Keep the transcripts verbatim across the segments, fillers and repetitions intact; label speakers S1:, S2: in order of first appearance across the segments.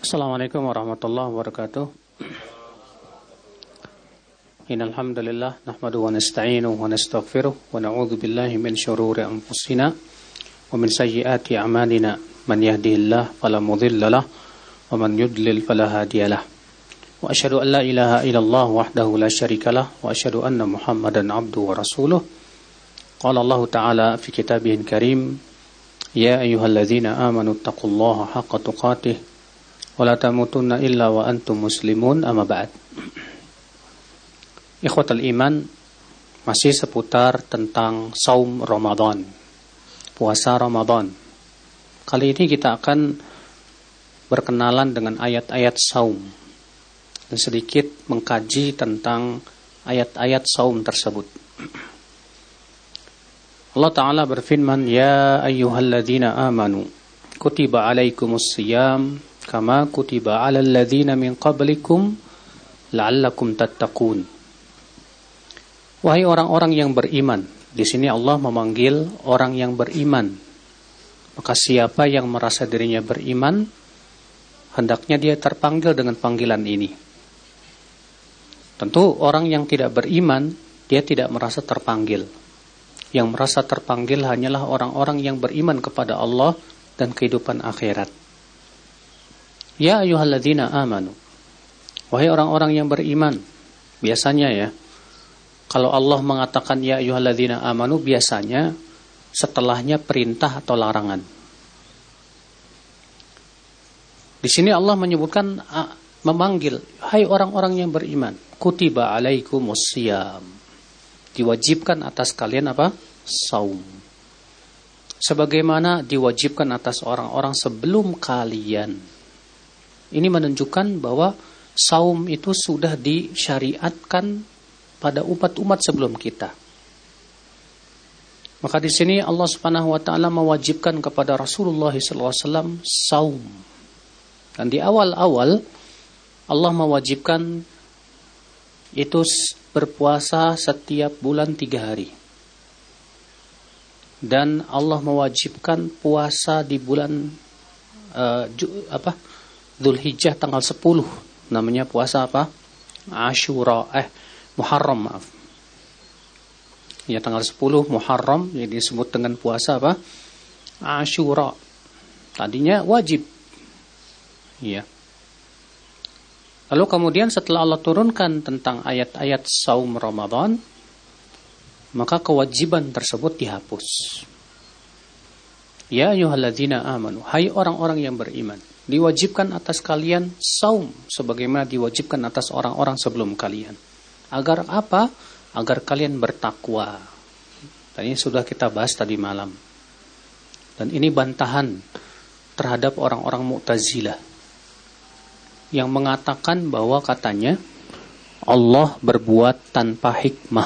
S1: Assalamualaikum warahmatullahi wabarakatuh. Innal hamdalillah nahmaduhu wa nasta'inuhu wa nastaghfiruh wa na'udzu billahi min shururi anfusina wa min sayyiati a'malina. Man yahdihillahu fala mudilla lahu wa man yudlil fala hadiya lahu. Wa asyhadu an la ilaha illallah wahdahu la syarika lahu wa asyhadu anna Muhammadan 'abduhu wa rasuluh. Qala Allah ta'ala fi kitabihil karim, ya ayyuhalladzina amanu taqullaha haqqa tuqatih wa la tamutunna illa wa antum muslimun, amma ba'd. Ikhwatal iman, masih seputar tentang saum Ramadan, puasa Ramadan. Kali ini kita akan berkenalan dengan ayat-ayat saum dan sedikit mengkaji tentang ayat-ayat saum tersebut. Allah Ta'ala berfirman, ya ayyuhalladzina amanu kutiba alaikumus siyam kama kutiba alal ladzina min qablikum la'allakum tattaqun. Wahai orang-orang yang beriman. Di sini Allah memanggil orang yang beriman. Maka siapa yang merasa dirinya beriman, hendaknya dia terpanggil dengan panggilan ini. Tentu orang yang tidak beriman, dia tidak merasa terpanggil. Yang merasa terpanggil hanyalah orang-orang yang beriman kepada Allah dan kehidupan akhirat. Ya ayyuhalladzina amanu. Wahai orang-orang yang beriman. Biasanya ya, kalau Allah mengatakan ya ayyuhalladzina amanu, biasanya setelahnya perintah atau larangan. Di sini Allah menyebutkan, memanggil, hai orang-orang yang beriman, kutiba alaikumus siyam. Diwajibkan atas kalian apa? Saum. Sebagaimana diwajibkan atas orang-orang sebelum kalian. Ini menunjukkan bahwa saum itu sudah disyariatkan pada umat-umat sebelum kita. Maka di sini Allah Subhanahu wa taala mewajibkan kepada Rasulullah sallallahu alaihi wasallam saum. Dan di awal-awal Allah mewajibkan itu berpuasa setiap bulan tiga hari. Dan Allah mewajibkan puasa di bulan uh, ju, apa? Dzulhijjah tanggal sepuluh. Namanya puasa apa? Asyura, eh Muharram, maaf. Ya, tanggal sepuluh Muharram, jadi disebut dengan puasa apa? Asyura. Tadinya wajib. Ya. Lalu kemudian setelah Allah turunkan tentang ayat-ayat saum Ramadan, maka kewajiban tersebut dihapus. Ya ayyuhalladzina amanu, hai orang-orang yang beriman, diwajibkan atas kalian saum sebagaimana diwajibkan atas orang-orang sebelum kalian. Agar apa? Agar kalian bertakwa. Dan ini sudah kita bahas tadi malam. Dan ini bantahan terhadap orang-orang Mu'tazilah yang mengatakan bahwa katanya Allah berbuat tanpa hikmah.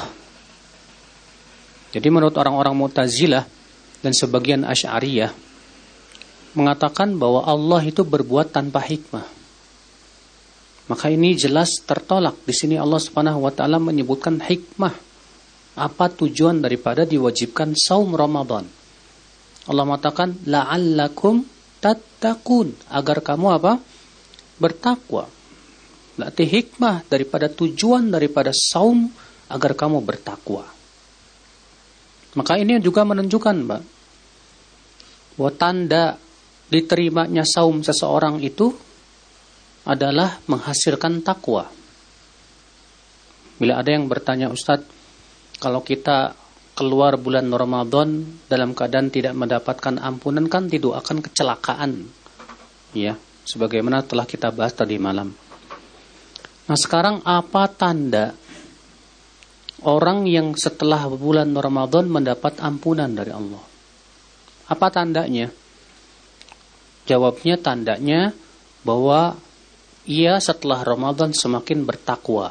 S1: Jadi menurut orang-orang Mu'tazilah dan sebagian Asy'ariyah mengatakan bahwa Allah itu berbuat tanpa hikmah. Maka ini jelas tertolak. Di sini Allah Subhanahu wa taala menyebutkan hikmah. Apa tujuan daripada diwajibkan saum Ramadan? Allah mengatakan la'allakum tattaqun, agar kamu apa? Bertakwa. Berarti hikmah daripada tujuan daripada saum agar kamu bertakwa. Maka ini juga menunjukkan, Mbak, bahwa tanda diterimanya saum seseorang itu adalah menghasilkan takwa. Bila ada yang bertanya, Ustadz, kalau kita keluar bulan Ramadan dalam keadaan tidak mendapatkan ampunan, kan tidak akan kecelakaan. Ya. Sebagaimana telah kita bahas tadi malam. Nah sekarang apa tanda orang yang setelah bulan Ramadan mendapat ampunan dari Allah? Apa tandanya? Jawabnya, tandanya bahwa ia setelah Ramadan semakin bertakwa.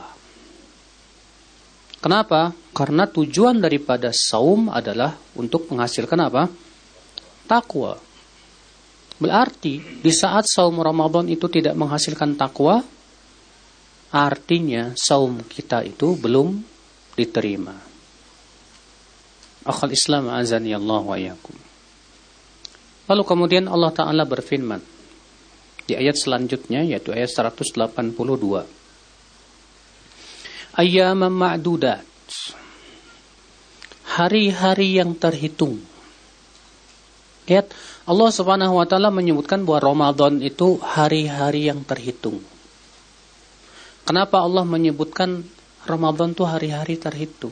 S1: Kenapa? Karena tujuan daripada saum adalah untuk menghasilkan apa? Takwa. Berarti di saat saum Ramadan itu tidak menghasilkan takwa, artinya saum kita itu belum diterima. Akhal Islam azani Allah wa iyyakum. Lalu kemudian Allah Ta'ala berfirman, di ayat selanjutnya, yaitu ayat seratus delapan puluh dua. Ayyaman ma'dudat, hari-hari yang terhitung. Lihat, Allah Subhanahu wa taala menyebutkan bahwa Ramadan itu hari-hari yang terhitung. Kenapa Allah menyebutkan Ramadan itu hari-hari terhitung?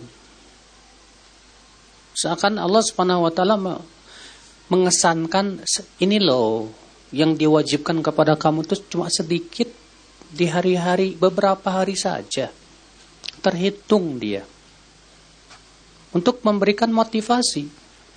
S1: Seakan Allah Subhanahu wa taala mengesankan, ini loh yang diwajibkan kepada kamu itu cuma sedikit di hari-hari, beberapa hari saja. Terhitung dia. Untuk memberikan motivasi.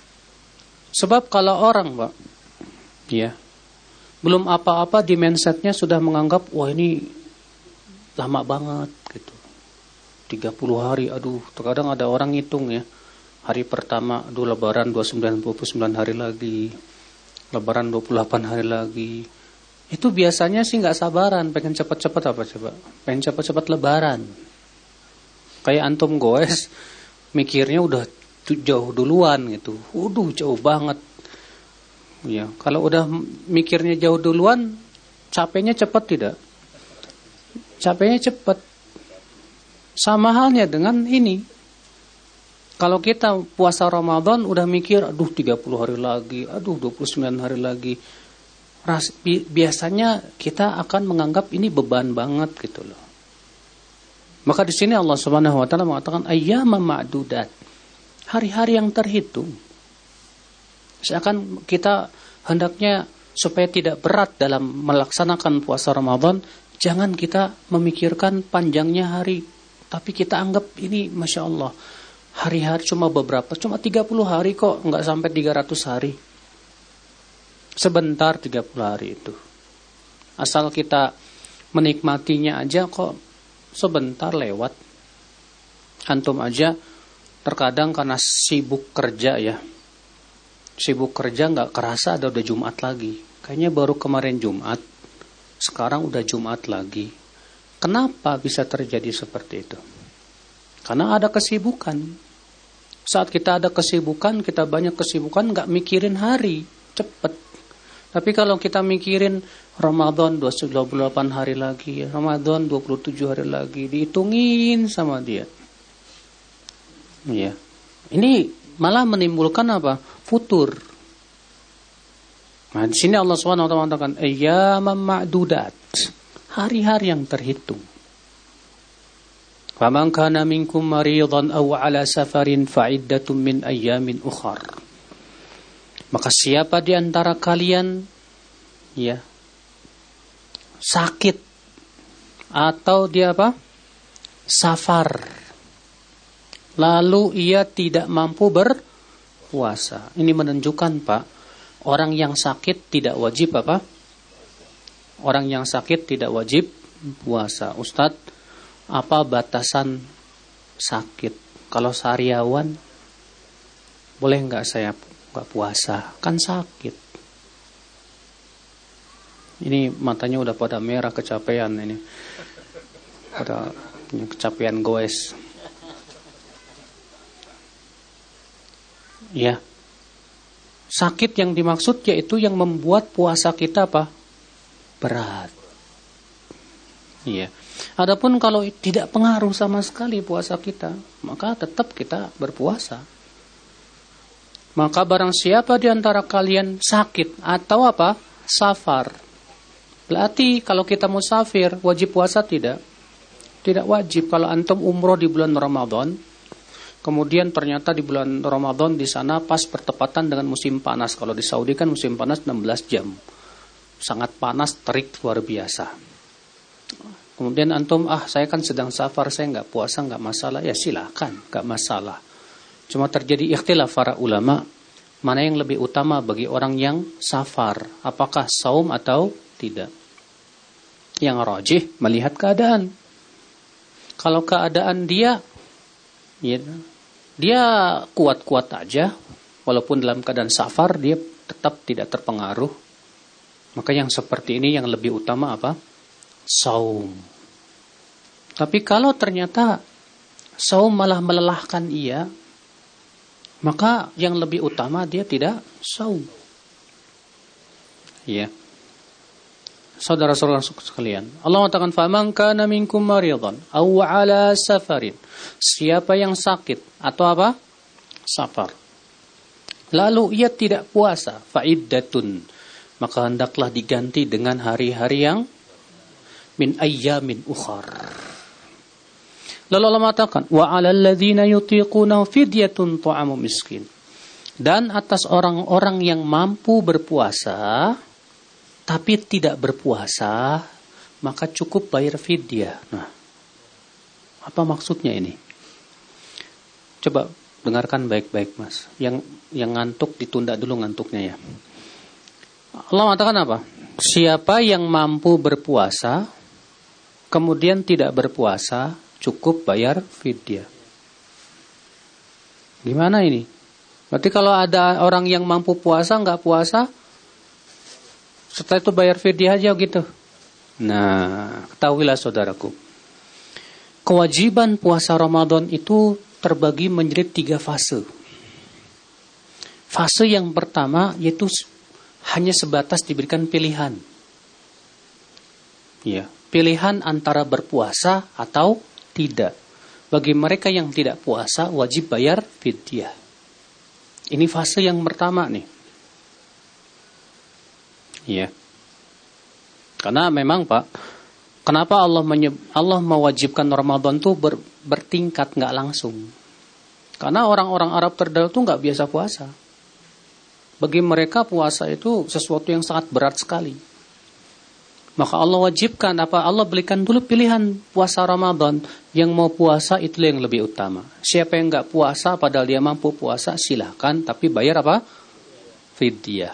S1: Sebab kalau orang, Pak, ya, belum apa-apa di mindsetnya sudah menganggap, wah ini lama banget gitu. tiga puluh hari, aduh, terkadang ada orang hitung ya. Hari pertama, aduh lebaran dua puluh sembilan, dua puluh sembilan hari lagi. Lebaran dua puluh delapan hari lagi. Itu biasanya sih nggak sabaran, pengen cepat-cepat apa coba? Pengen cepat-cepat lebaran. Kayak antum goes, mikirnya udah jauh duluan gitu. Waduh, jauh banget. Ya, kalau udah mikirnya jauh duluan, capeknya cepat tidak? Capeknya cepat. Sama halnya dengan ini. Kalau kita puasa Ramadan udah mikir, aduh tiga puluh hari lagi, aduh dua puluh sembilan hari lagi. Ras, bi, biasanya kita akan menganggap ini beban banget gitu loh. Maka di sini Allah Subhanahu wa taala mengatakan ayyaman ma'dudat. Hari-hari yang terhitung. Seakan kita hendaknya supaya tidak berat dalam melaksanakan puasa Ramadan, jangan kita memikirkan panjangnya hari, tapi kita anggap ini Masya Allah, hari-hari cuma beberapa, cuma tiga puluh hari kok, nggak sampai tiga ratus hari. Sebentar tiga puluh hari itu. Asal kita menikmatinya aja kok sebentar lewat. Antum aja terkadang karena sibuk kerja ya. Sibuk kerja nggak kerasa ada udah Jumat lagi. Kayaknya baru kemarin Jumat, sekarang udah Jumat lagi. Kenapa bisa terjadi seperti itu? Karena ada kesibukan. Saat kita ada kesibukan, kita banyak kesibukan, nggak mikirin hari, cepet. Tapi kalau kita mikirin Ramadan dua puluh delapan hari lagi, Ramadan dua puluh tujuh hari lagi, dihitungin sama dia. Ya. Ini malah menimbulkan apa? Futur. Nah, di sini Allah subhanahu wa taala mengatakan ayyaman ma'dudat. Hari-hari yang terhitung. Faman kana minkum maridan aw ala safarin fa'iddatun min ayyamin ukhar. Maka siapa di antara kalian ya sakit atau dia apa? Safar. Lalu ia tidak mampu berpuasa. Ini menunjukkan Pak, orang yang sakit tidak wajib apa? Orang yang sakit tidak wajib puasa. Ustadz, apa batasan sakit? Kalau sariawan, boleh nggak saya nggak puasa? Kan sakit. Ini matanya udah pada merah kecapean ini. Pada kecapean goes. Ya. Sakit yang dimaksud yaitu yang membuat puasa kita apa? Berat. Iya. Adapun kalau tidak pengaruh sama sekali puasa kita, maka tetap kita berpuasa. Maka barang siapa di antara kalian sakit atau apa? Safar. Berarti kalau kita musafir wajib puasa tidak? Tidak wajib. Kalau antum umroh di bulan Ramadan, kemudian ternyata di bulan Ramadan di sana pas bertepatan dengan musim panas. Kalau di Saudi kan musim panas enam belas jam. Sangat panas, terik, luar biasa. Kemudian antum, ah saya kan sedang safar, saya nggak puasa, nggak masalah. Ya silakan, nggak masalah. Cuma terjadi ikhtilaf para ulama, mana yang lebih utama bagi orang yang safar. Apakah saum atau tidak? Yang rajih melihat keadaan. Kalau keadaan dia, ya, dia kuat-kuat aja, walaupun dalam keadaan safar dia tetap tidak terpengaruh. Maka yang seperti ini yang lebih utama apa? Saum. Tapi kalau ternyata saum malah melelahkan ia, maka yang lebih utama dia tidak saum. Ya. saudara-saudara sekalian, Allah mengatakan faman kana minkum maridan aw ala safarin. Siapa yang sakit atau apa? Safar. Lalu ia tidak puasa, fa'iddatun, maka hendaklah diganti dengan hari-hari yang min ayyamin ukhar. Lalu Allah mengatakan wa 'alal ladzina yutiquna fidyatun ta'amu miskin. Dan atas orang-orang yang mampu berpuasa tapi tidak berpuasa, maka cukup bayar fidyah. Nah, apa maksudnya ini? Coba dengarkan baik-baik, Mas. Yang yang ngantuk ditunda dulu ngantuknya ya. Allah mengatakan apa? Siapa yang mampu berpuasa kemudian tidak berpuasa, cukup bayar fidyah. Gimana ini? Berarti kalau ada orang yang mampu puasa nggak puasa, setelah itu bayar fidyah aja gitu. Nah, ketahuilah saudaraku, kewajiban puasa Ramadan itu terbagi menjadi tiga fase. Fase yang pertama yaitu hanya sebatas diberikan pilihan. Ya, pilihan antara berpuasa atau tidak. Bagi mereka yang tidak puasa wajib bayar fidyah. Ini fase yang pertama nih. Ya. Karena memang Pak, kenapa Allah menyeb- Allah mewajibkan Ramadan itu ber- bertingkat, nggak langsung? Karena orang-orang Arab terdahulu tuh nggak biasa puasa. Bagi mereka puasa itu sesuatu yang sangat berat sekali. Maka Allah wajibkan apa? Allah berikan dulu pilihan puasa Ramadan. Yang mau puasa itu yang lebih utama. Siapa yang nggak puasa padahal dia mampu puasa, silahkan, tapi bayar apa? Fidyah.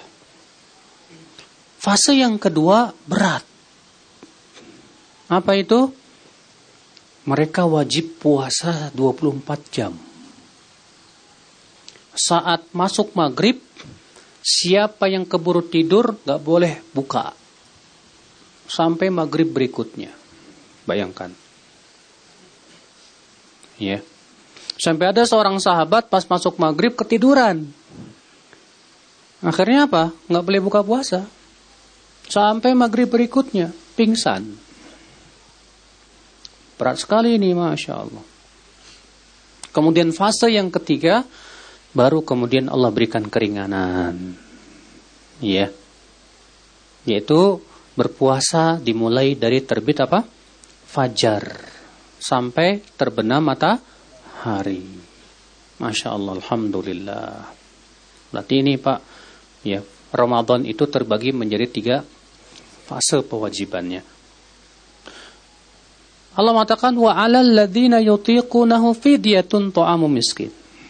S1: Fase yang kedua berat. Apa itu? Mereka wajib puasa dua puluh empat jam. Saat masuk maghrib, siapa yang keburu tidur gak boleh buka sampai maghrib berikutnya. Bayangkan. Ya. Sampai ada seorang sahabat pas masuk maghrib ketiduran. Akhirnya apa? Gak boleh buka puasa sampai maghrib berikutnya, pingsan. Berat sekali ini, Masya Allah. Kemudian fase yang ketiga, baru kemudian Allah berikan keringanan. Ya. Yaitu berpuasa dimulai dari terbit apa? Fajar sampai terbenam matahari. Masya Allah, Alhamdulillah. Berarti ini Pak, ya, Ramadan itu terbagi menjadi tiga fase kewajibannya. Allah mengatakan wa 'alal ladzina yutiqunahu fidyatun ta'amu miskin.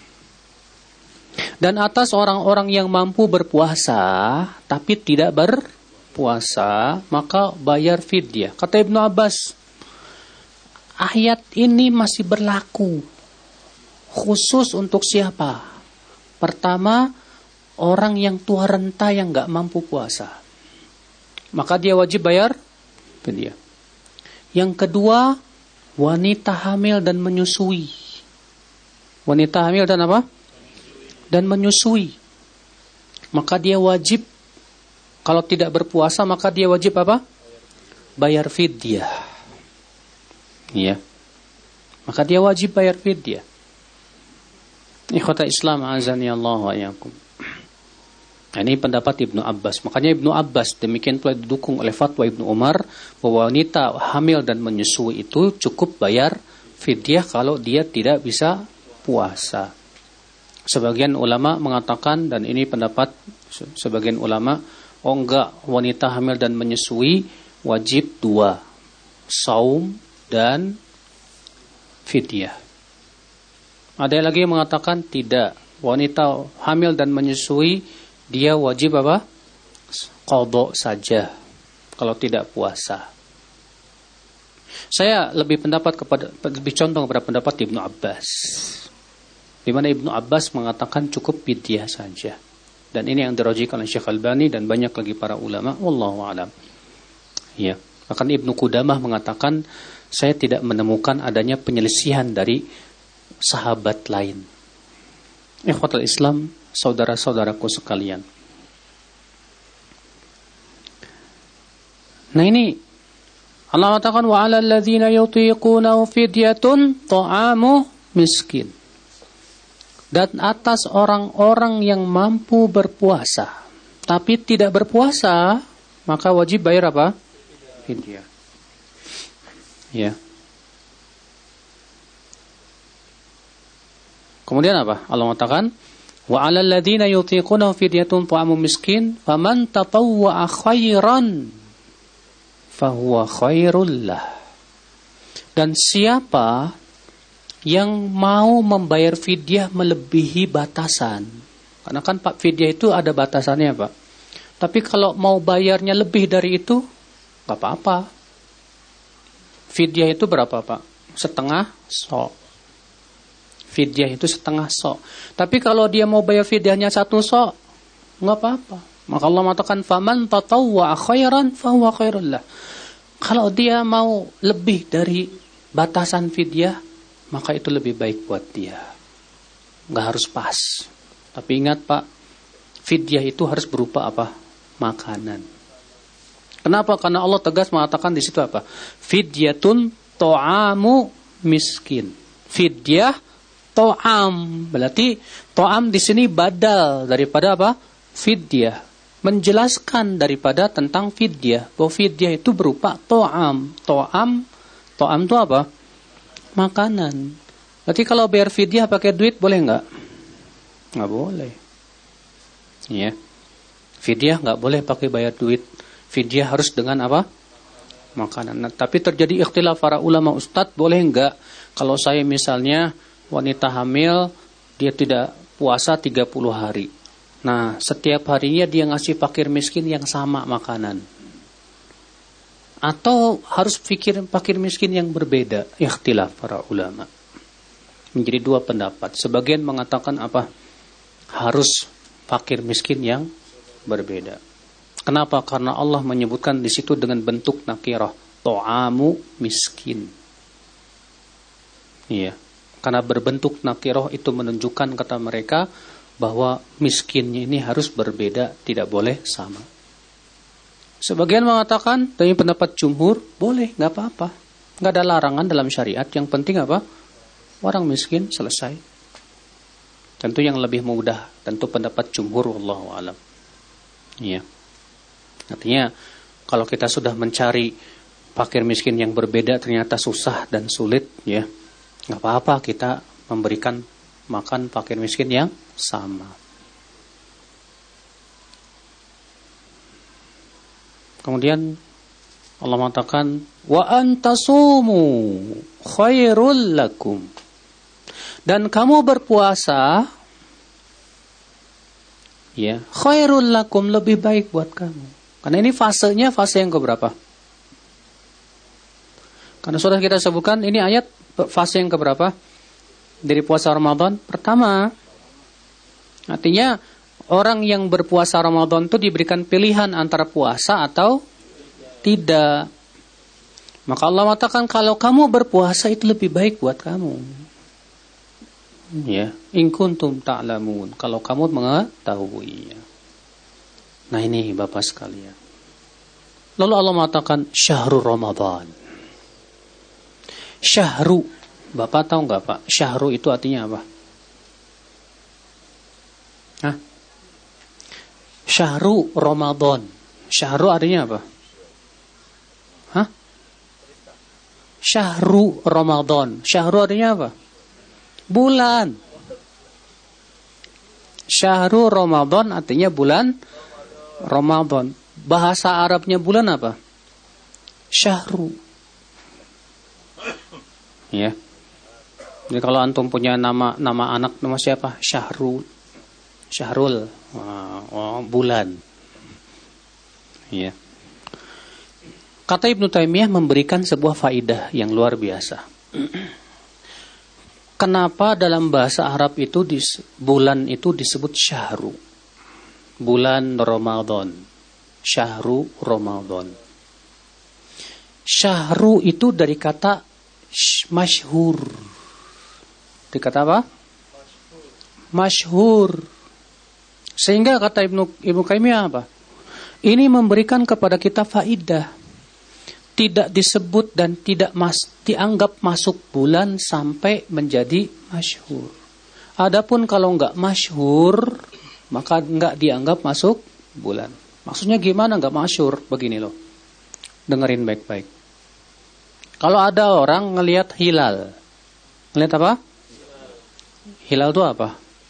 S1: Dan atas orang-orang yang mampu berpuasa tapi tidak berpuasa, maka bayar fidyah. Kata Ibnu Abbas, ayat ini masih berlaku khusus untuk siapa? Pertama, orang yang tua renta yang gak mampu puasa, maka dia wajib bayar fidyah. Yang kedua, wanita hamil dan menyusui. Wanita hamil dan apa? Dan menyusui. Maka dia wajib, kalau tidak berpuasa, maka dia wajib apa? Bayar fidyah. Ya. Maka dia wajib bayar fidyah. Ikhwata Islam, azani Allah wa iyyakum. Ini pendapat Ibnu Abbas. Makanya Ibnu Abbas demikian pula didukung oleh fatwa Ibnu Umar bahwa wanita hamil dan menyusui itu cukup bayar fidyah kalau dia tidak bisa puasa. Sebagian ulama mengatakan, dan ini pendapat sebagian ulama, oh enggak, wanita hamil dan menyusui wajib dua, saum dan fidyah. Ada lagi yang mengatakan tidak, wanita hamil dan menyusui dia wajib apa? Qadha saja kalau tidak puasa. Saya lebih pendapat kepada lebih condong kepada pendapat Ibnu Abbas. Di mana Ibnu Abbas mengatakan cukup fidyah saja. Dan ini yang dirajihkan oleh Syekh Albani dan banyak lagi para ulama, wallahu a'lam. Ya, bahkan Ibnu Qudamah mengatakan saya tidak menemukan adanya penyelisihan dari sahabat lain. Ikhwatul Islam, saudara-saudaraku sekalian. Nah ini Allah mengatakan wa 'alal ladzina yutiqunahu fidyatun ta'amu miskin. Dan atas orang-orang yang mampu berpuasa tapi tidak berpuasa, maka wajib bayar apa? Fidyah. Ya. Kemudian apa? Allah mengatakan wa 'alal ladzina yutiqunahu fidyatun ta'amu miskin faman tatawwa'a khairan fahuwa khairul lah. Dan siapa yang mau membayar fidyah melebihi batasan. Karena kan Pak fidyah itu ada batasannya Pak. Tapi kalau mau bayarnya lebih dari itu, gak apa-apa. Fidyah itu berapa Pak? Setengah sok. Fidyah itu setengah sok. Tapi kalau dia mau bayar fidyahnya satu sok, gak apa-apa. Maka Allah mengatakan faman tatawwa'a khairan fahuwa khairul lah. Kalau dia mau lebih dari batasan fidyah, maka itu lebih baik buat dia. Nggak harus pas. Tapi ingat Pak, fidyah itu harus berupa apa? Makanan. Kenapa? Karena Allah tegas mengatakan di situ apa? Fidyatun ta'amu miskin. Fidyah ta'am. Berarti ta'am di sini badal daripada apa? Fidyah. Menjelaskan daripada tentang fidyah. Bahwa fidyah itu berupa ta'am. Ta'am, ta'am itu apa? Makanan. Berarti kalau bayar fidyah pakai duit boleh nggak? Nggak boleh. Ya. Fidyah nggak boleh pakai bayar duit. Fidyah harus dengan apa? Makanan. Nah, tapi terjadi ikhtilaf para ulama, Ustadz boleh nggak kalau saya misalnya wanita hamil dia tidak puasa tiga puluh hari. Nah, setiap harinya dia ngasih fakir miskin yang sama makanan. Atau harus pikir fakir miskin yang berbeda. Ikhtilaf para ulama. Menjadi dua pendapat. Sebagian mengatakan apa? Harus fakir miskin yang berbeda. Kenapa? Karena Allah menyebutkan di situ dengan bentuk nakirah. Ta'amu miskin. Iya. Karena berbentuk nakirah itu menunjukkan kata mereka bahwa miskinnya ini harus berbeda, tidak boleh sama. Sebagian mengatakan dari pendapat jumhur, boleh, nggak apa-apa. Nggak ada larangan dalam syariat, yang penting apa? Orang miskin, selesai. Tentu yang lebih mudah, tentu pendapat jumhur, wallahu a'lam. Iya. Artinya, kalau kita sudah mencari fakir miskin yang berbeda, ternyata susah dan sulit, ya, nggak apa-apa kita memberikan makan fakir miskin yang sama. Kemudian Allah mengatakan wa antasumu khairul lakum. Dan kamu berpuasa ya, khairul lakum, lebih baik buat kamu. Karena ini fasenya fase yang keberapa? Karena sudah kita sebutkan ini ayat fase yang keberapa? Dari puasa Ramadan pertama. Artinya orang yang berpuasa Ramadan itu diberikan pilihan antara puasa atau tidak. Maka Allah mengatakan kalau kamu berpuasa itu lebih baik buat kamu. Ya, in kuntum ta'lamun, kalau kamu mengetahui. Nah ini Bapak sekalian. Lalu Allah mengatakan syahrul Ramadan. Syahru, Bapak tahu nggak Pak? Syahru itu artinya apa? Hah? Syahru Ramadan. Syahru artinya apa? Hah? Syahru Ramadan. Syahru artinya apa? Bulan. Syahru Ramadan artinya bulan Ramadan. Bahasa Arabnya bulan apa? Syahru. Ya. Jadi kalau antum punya nama nama anak, nama siapa? Syahrul. Syahrul. Oh, bulan. Ya. Kata Ibnu Taimiyah memberikan sebuah faidah yang luar biasa. Kenapa dalam bahasa Arab itu bulan itu disebut syahru? Bulan Ramadan. Syahru Ramadan. Syahru itu dari kata masyhur. Dari kata apa? Masyhur. Sehingga kata Ibnu Ibnu Taimiyah apa? Ini memberikan kepada kita faidah. tidak disebut dan tidak mas, dianggap masuk bulan sampai menjadi masyhur. Adapun kalau enggak masyhur, maka enggak dianggap masuk bulan. Maksudnya gimana enggak masyhur? Begini loh. Dengerin baik-baik. Kalau ada orang ngelihat hilal. Ngelihat apa? Hilal itu apa?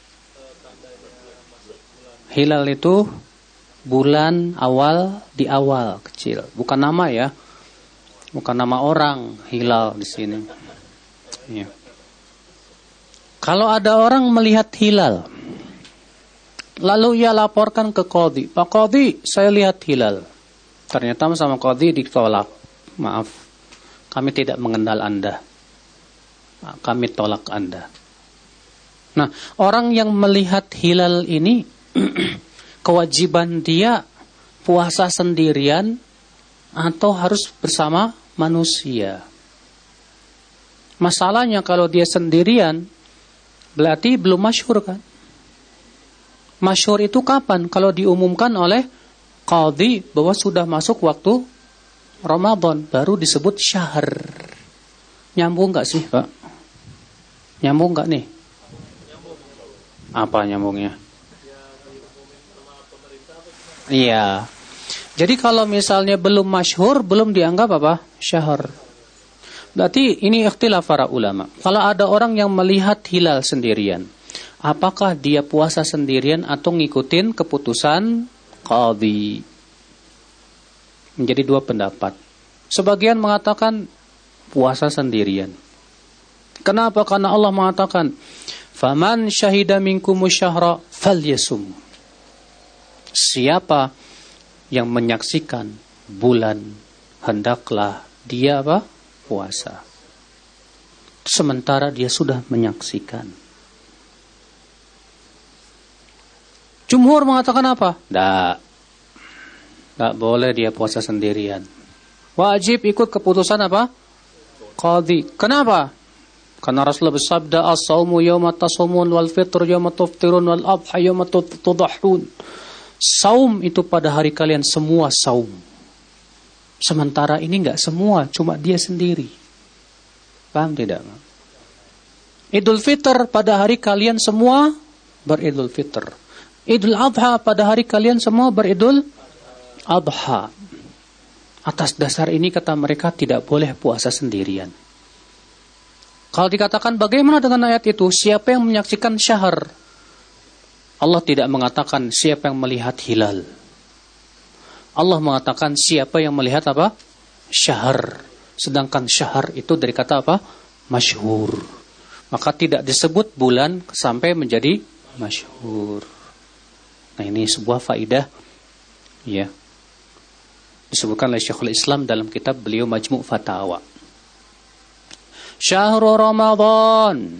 S1: Hilal itu bulan awal di awal kecil. Bukan nama ya. Bukan nama orang, hilal di sini. Ya. Kalau ada orang melihat hilal, lalu ia laporkan ke qadhi, Pak Qadhi, saya lihat hilal. Ternyata sama qadhi ditolak. Maaf, kami tidak mengenal Anda. Kami tolak Anda. Nah, orang yang melihat hilal ini, kewajiban dia puasa sendirian atau harus bersama manusia. Masalahnya kalau dia sendirian, berarti belum masyhur kan? Masyhur itu kapan? Kalau diumumkan oleh qadhi bahwa sudah masuk waktu Ramadan, baru disebut syahr. Nyambung gak sih, Pak? Nyambung gak nih? Apa nyambungnya? Iya. Jadi kalau misalnya belum masyhur, belum dianggap apa? Syahr. Berarti ini ikhtilaf para ulama. Kalau ada orang yang melihat hilal sendirian, apakah dia puasa sendirian atau ngikutin keputusan qadhi? Menjadi dua pendapat. Sebagian mengatakan puasa sendirian. Kenapa? Karena Allah mengatakan, "Faman syahida minkumus syahra falyasum." Siapa yang menyaksikan bulan, hendaklah dia apa? Puasa. Sementara dia sudah menyaksikan. Jumhur mengatakan apa? Tidak. Tidak boleh dia puasa sendirian. Wajib ikut keputusan apa? Qadhi. Kenapa? Karena Rasulullah bersabda, "As-saumu yawma tasumun wal fitr yawma tuftirun wal adha yawma tudahhun." Saum itu pada hari kalian semua saum. Sementara ini enggak semua, cuma dia sendiri. Paham tidak? Idul Fitr pada hari kalian semua beridul fitr. Idul Adha pada hari kalian semua beridul Adha. Atas dasar ini kata mereka tidak boleh puasa sendirian. Kalau dikatakan bagaimana dengan ayat itu? Siapa yang menyaksikan syahr? Allah tidak mengatakan siapa yang melihat hilal. Allah mengatakan siapa yang melihat apa? Syahr. Sedangkan syahr itu dari kata apa? Masyhur. Maka tidak disebut bulan sampai menjadi masyhur. Nah, ini sebuah faidah ya. Disebutkan oleh Syekhul Islam dalam kitab beliau Majmu' Fatawa. Syahrul Ramadan.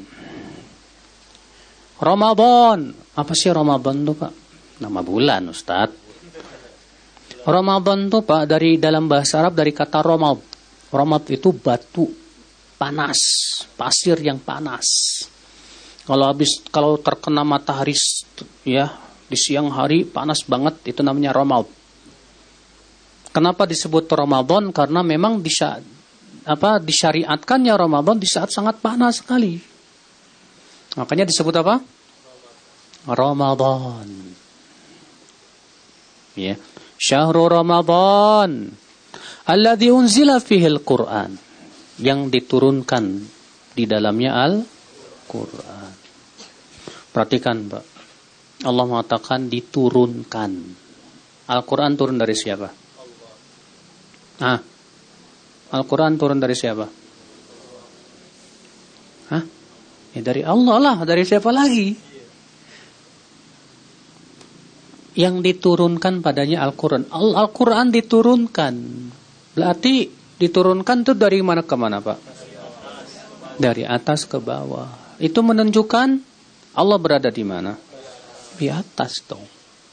S1: Ramadan. Apa sih Ramadan itu, Pak? Nama bulan, Ustaz. Ramadan itu, Pak, dari dalam bahasa Arab dari kata romad. Romad itu batu panas, pasir yang panas. Kalau habis kalau terkena matahari ya, di siang hari panas banget, itu namanya romad. Kenapa disebut Ramadan? Karena memang bisa apa disyariatkannya Ramadan di saat sangat panas sekali. Makanya disebut apa? Ramadan. Ya, Syahrul Ramadan alladzi unzila fihi al-Qur'an, yang diturunkan di dalamnya Al-Qur'an. Perhatikan, Pak. Allah mengatakan diturunkan. Al-Qur'an turun dari siapa? Ah. Al-Qur'an turun dari siapa? Hah? Ya dari Allah lah, dari siapa lagi? Yang diturunkan padanya Al-Quran. Al-Quran diturunkan. Berarti diturunkan itu dari mana ke mana, Pak? Dari atas ke bawah. Itu menunjukkan Allah berada di mana? Di atas dong.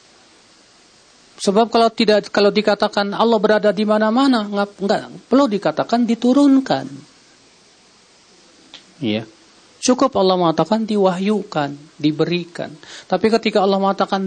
S1: Sebab kalau tidak kalau dikatakan Allah berada di mana-mana, enggak enggak perlu dikatakan diturunkan. Iya. Cukup Allah mengatakan diwahyukan, diberikan. Tapi ketika Allah mengatakan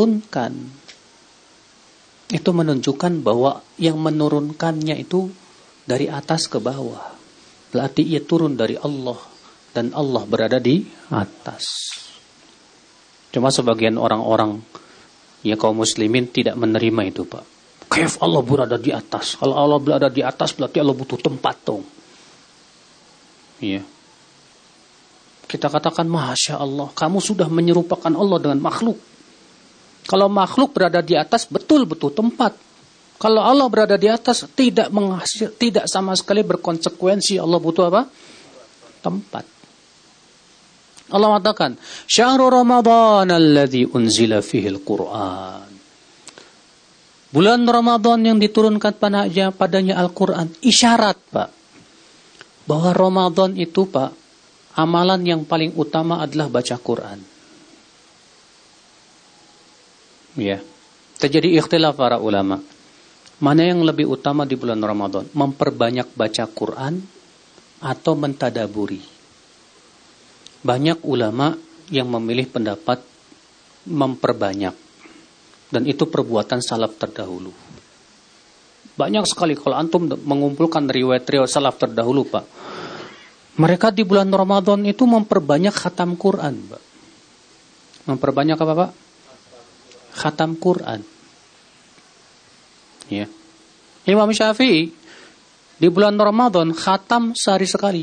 S1: diturunkan, itu menunjukkan bahwa yang menurunkannya itu dari atas ke bawah. Berarti ia turun dari Allah dan Allah berada di atas. Cuma sebagian orang-orang ya kaum muslimin tidak menerima itu, Pak. Kaif Allah berada di atas? Kalau Allah berada di atas berarti Allah butuh tempat dong. Iya. Kita katakan Masya Allah, kamu sudah menyerupakan Allah dengan makhluk. Kalau makhluk berada di atas betul butuh tempat. Kalau Allah berada di atas tidak menghasil, tidak sama sekali berkonsekuensi Allah butuh apa? Tempat. Allah mengatakan, "Syahrul Ramadan alladzi unzila fihi al-Qur'an." Bulan Ramadan yang diturunkan padanya, padanya Al-Qur'an. Isyarat, Pak, bahwa Ramadan itu, Pak, amalan yang paling utama adalah baca Quran. Ya. Terjadi ikhtilaf para ulama. Mana yang lebih utama di bulan Ramadan? Memperbanyak baca Quran atau mentadaburi? Banyak ulama yang memilih pendapat memperbanyak. Dan itu perbuatan salaf terdahulu. Banyak sekali kalau antum mengumpulkan riwayat-riwayat salaf terdahulu, Pak. Mereka di bulan Ramadan itu memperbanyak khatam Quran, Pak. Memperbanyak apa, Pak? Khatam Quran. Ya. Imam Syafi'i di bulan Ramadan khatam sehari sekali.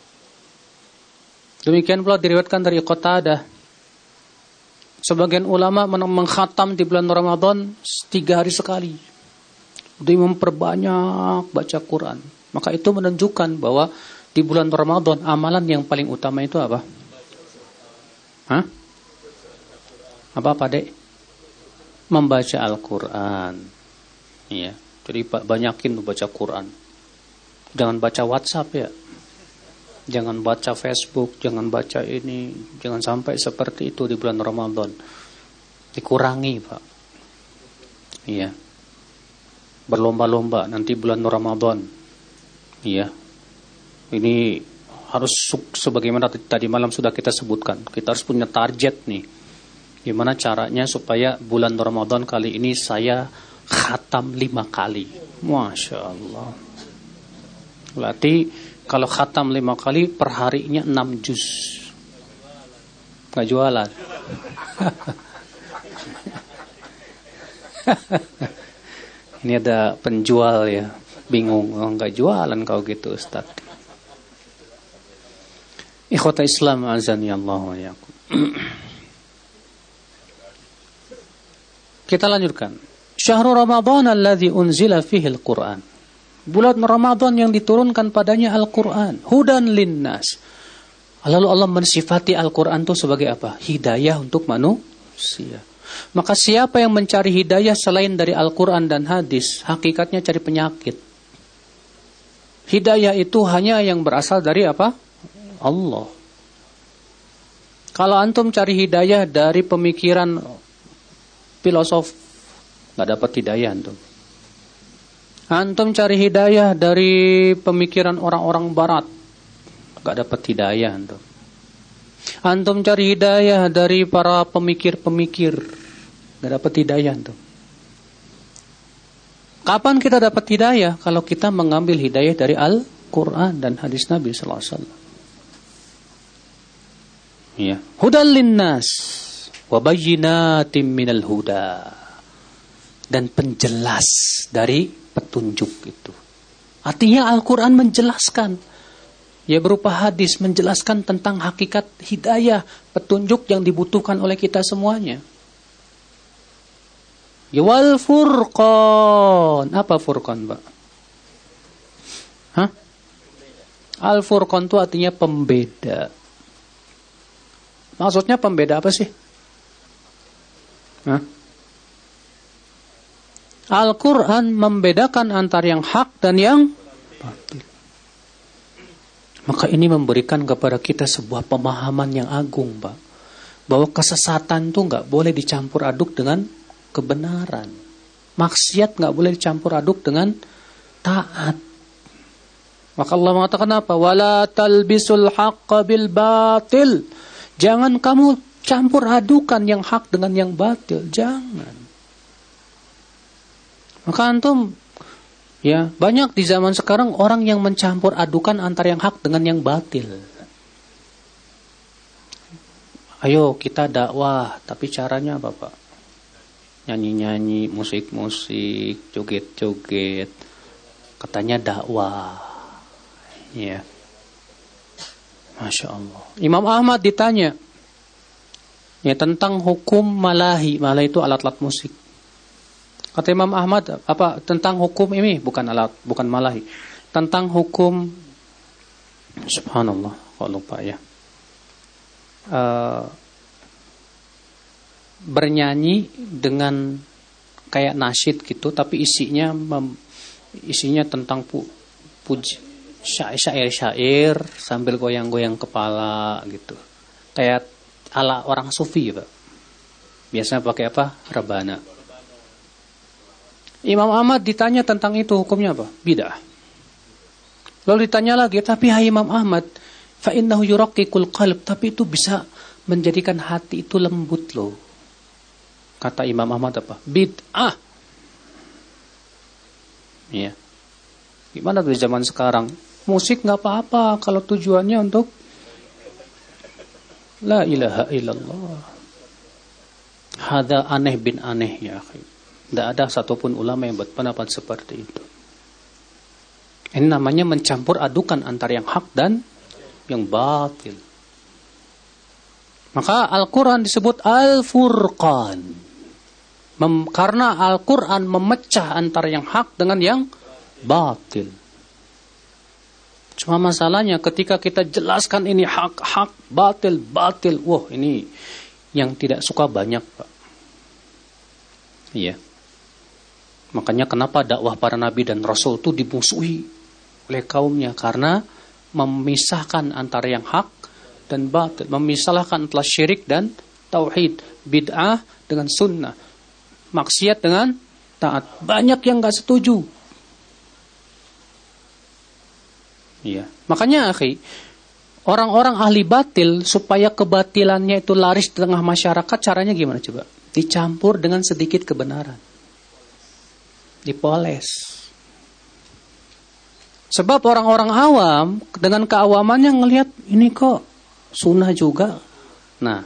S1: Demikian pula diriwayatkan dari Qatadah. Sebagian ulama mengkhatam di bulan Ramadan tiga hari sekali. Dia memperbanyak baca Quran. Maka itu menunjukkan bahwa di bulan Ramadan amalan yang paling utama itu apa? Hah? Apa, Pak Dek? Membaca Al-Quran. Iya. Jadi banyakin baca Quran. Jangan baca WhatsApp ya. Jangan baca Facebook, jangan baca ini, jangan sampai seperti itu di bulan Ramadan. Dikurangi, Pak. Iya. Berlomba-lomba nanti bulan Ramadan. Iya. Ini harus sebagaimana tadi malam sudah kita sebutkan. Kita harus punya target nih. Gimana caranya supaya bulan Ramadan kali ini saya khatam lima kali. Masya Allah. Berarti kalau khatam lima kali per harinya enam juz. Gak jualan. Ini ada penjual ya. Bingung. Oh, gak jualan kau gitu, Ustaz. Ikhwata Islam azani Allah wa yakum. Kita lanjutkan. Syahrul Ramadan alladzi unzila fihi al-Qur'an. Bulan Ramadan yang diturunkan padanya Al-Quran. Hudan linnas. Lalu Allah mensifati Al-Quran itu sebagai apa? Hidayah untuk manusia. Maka siapa yang mencari hidayah selain dari Al-Quran dan hadis, hakikatnya cari penyakit. Hidayah itu hanya yang berasal dari apa? Allah. Kalau antum cari hidayah dari pemikiran filosof, gak dapat hidayah antum. Antum cari hidayah dari pemikiran orang-orang barat, gak dapat hidayah antum. Antum cari hidayah dari para pemikir-pemikir, gak dapat hidayah antum. Kapan kita dapat hidayah? Kalau kita mengambil hidayah dari Al-Quran dan hadis Nabi sallallahu alaihi wasallam. Ya, hudal linnas wa bayyinatin minal huda, dan penjelas dari petunjuk itu. Artinya Al-Quran menjelaskan, ya berupa hadis menjelaskan tentang hakikat hidayah, petunjuk yang dibutuhkan oleh kita semuanya. Ya wal furqan. Apa furqan, Pak? Hah? Al-Furqan itu artinya pembeda. Maksudnya pembeda apa sih? Hah? Al-Quran membedakan antara yang hak dan yang batil. Maka ini memberikan kepada kita sebuah pemahaman yang agung, Pak. Bahwa kesesatan itu gak boleh dicampur aduk dengan kebenaran. Maksiat gak boleh dicampur aduk dengan taat. Maka Allah mengatakan apa? Wala talbisul haqqa bil batil. Jangan kamu campur adukan yang hak dengan yang batil. Jangan. Maka antum Ya, banyak di zaman sekarang orang yang mencampur adukan antara yang hak dengan yang batil. Ayo kita dakwah, tapi caranya apa, Pak? Nyanyi-nyanyi, musik-musik, joget-joget. Katanya dakwah. Ya. Masya Allah. Imam Ahmad ditanya ya tentang hukum malahi. Malahi itu alat-alat musik. Kata Imam Ahmad, apa tentang hukum ini? Bukan alat, bukan malahi. Tentang hukum, subhanallah, kok lupa ya. Uh, bernyanyi dengan kayak nasyid gitu, tapi isinya mem, isinya tentang pu, puji, syair-syair sambil goyang-goyang kepala gitu. Kayak ala orang sufi, Pak. Biasanya pakai apa? Rebana. Imam Ahmad ditanya tentang itu, hukumnya apa? Bid'ah. Lalu ditanya lagi, tapi hai Imam Ahmad, fa innahu yuraqiqul qalb, tapi itu bisa menjadikan hati itu lembut loh. Kata Imam Ahmad apa? Bid'ah. Iya. Gimana di zaman sekarang? Musik nggak apa-apa kalau tujuannya untuk la ilaha illallah. Hadza aneh bin aneh ya akhi. Tidak ada satupun ulama yang berpendapat seperti itu. Ini namanya mencampur adukan antara yang hak dan yang batil. Maka Al-Quran disebut Al-Furqan. Mem- karena Al-Quran memecah antara yang hak dengan yang batil. Cuma masalahnya ketika kita jelaskan ini hak-hak, batil-batil. Wah, ini yang tidak suka banyak, Pak. Iya. Makanya kenapa dakwah para nabi dan rasul itu dimusuhi oleh kaumnya, karena memisahkan antara yang hak dan batil, memisahkan antara syirik dan tauhid, bid'ah dengan sunnah, maksiat dengan taat. Banyak yang enggak setuju. Iya. Makanya akhi, orang-orang ahli batil supaya kebatilannya itu laris di tengah masyarakat, caranya gimana coba? Dicampur dengan sedikit kebenaran. Dipoles. Sebab orang-orang awam dengan keawamannya ngelihat ini kok sunnah juga. Nah,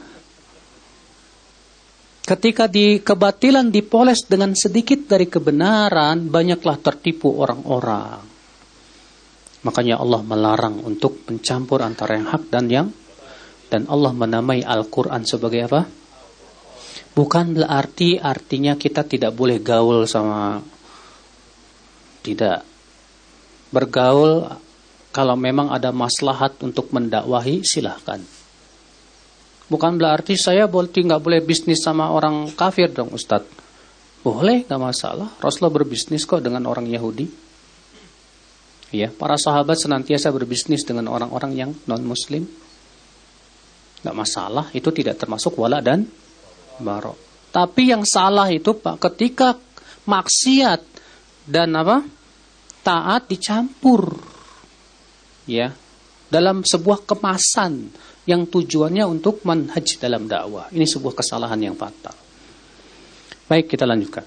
S1: ketika di kebatilan dipoles dengan sedikit dari kebenaran, banyaklah tertipu orang-orang. Makanya Allah melarang untuk mencampur antara yang hak dan yang, dan Allah menamai Al-Quran sebagai apa? Bukan berarti artinya kita tidak boleh gaul sama. Tidak. Bergaul kalau memang ada maslahat untuk mendakwahi, silahkan. Bukan berarti saya nggak boleh bisnis sama orang kafir dong Ustadz. Boleh, nggak masalah. Rasulullah berbisnis kok dengan orang Yahudi. Ya, para sahabat senantiasa berbisnis dengan orang-orang yang non-Muslim. Nggak masalah, itu tidak termasuk wala dan barok. Tapi yang salah itu Pak, ketika maksiat dan apa? Taat dicampur. Ya. Dalam sebuah kemasan yang tujuannya untuk manhaj dalam dakwah. Ini sebuah kesalahan yang fatal. Baik, kita lanjutkan.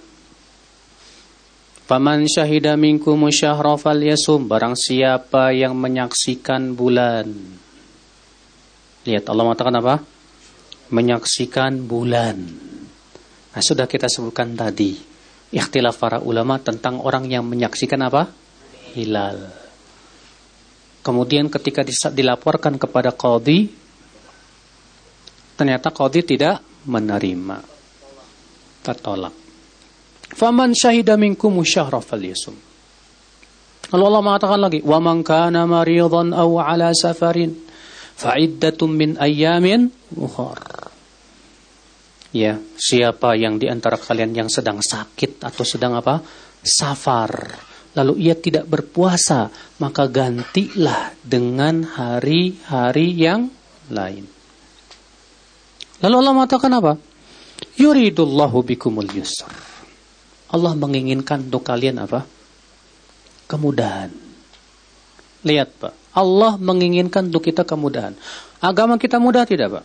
S1: Faman syahida minkum syahra falyasum, barang siapa yang menyaksikan bulan. Lihat Allah mengatakan apa? Menyaksikan bulan. Nah, sudah kita sebutkan tadi. Ikhtilaf para ulama tentang orang yang menyaksikan apa? Hilal. Kemudian ketika dilaporkan kepada qadhi, ternyata qadhi tidak menerima. Tertolak. Faman syahida minkum syahra falyasum. Lalu Allah mengatakan lagi, wa man kana maridan aw ala safarin fa iddatun min ayyamin ukhra. Ya, siapa yang di antara kalian yang sedang sakit atau sedang apa? Safar. Lalu ia tidak berpuasa, maka gantilah dengan hari-hari yang lain. Lalu Allah mengatakan apa? Yuridullahu bikumul yusr. Allah menginginkan untuk kalian apa? Kemudahan. Lihat Pak, Allah menginginkan untuk kita kemudahan. Agama kita mudah tidak Pak?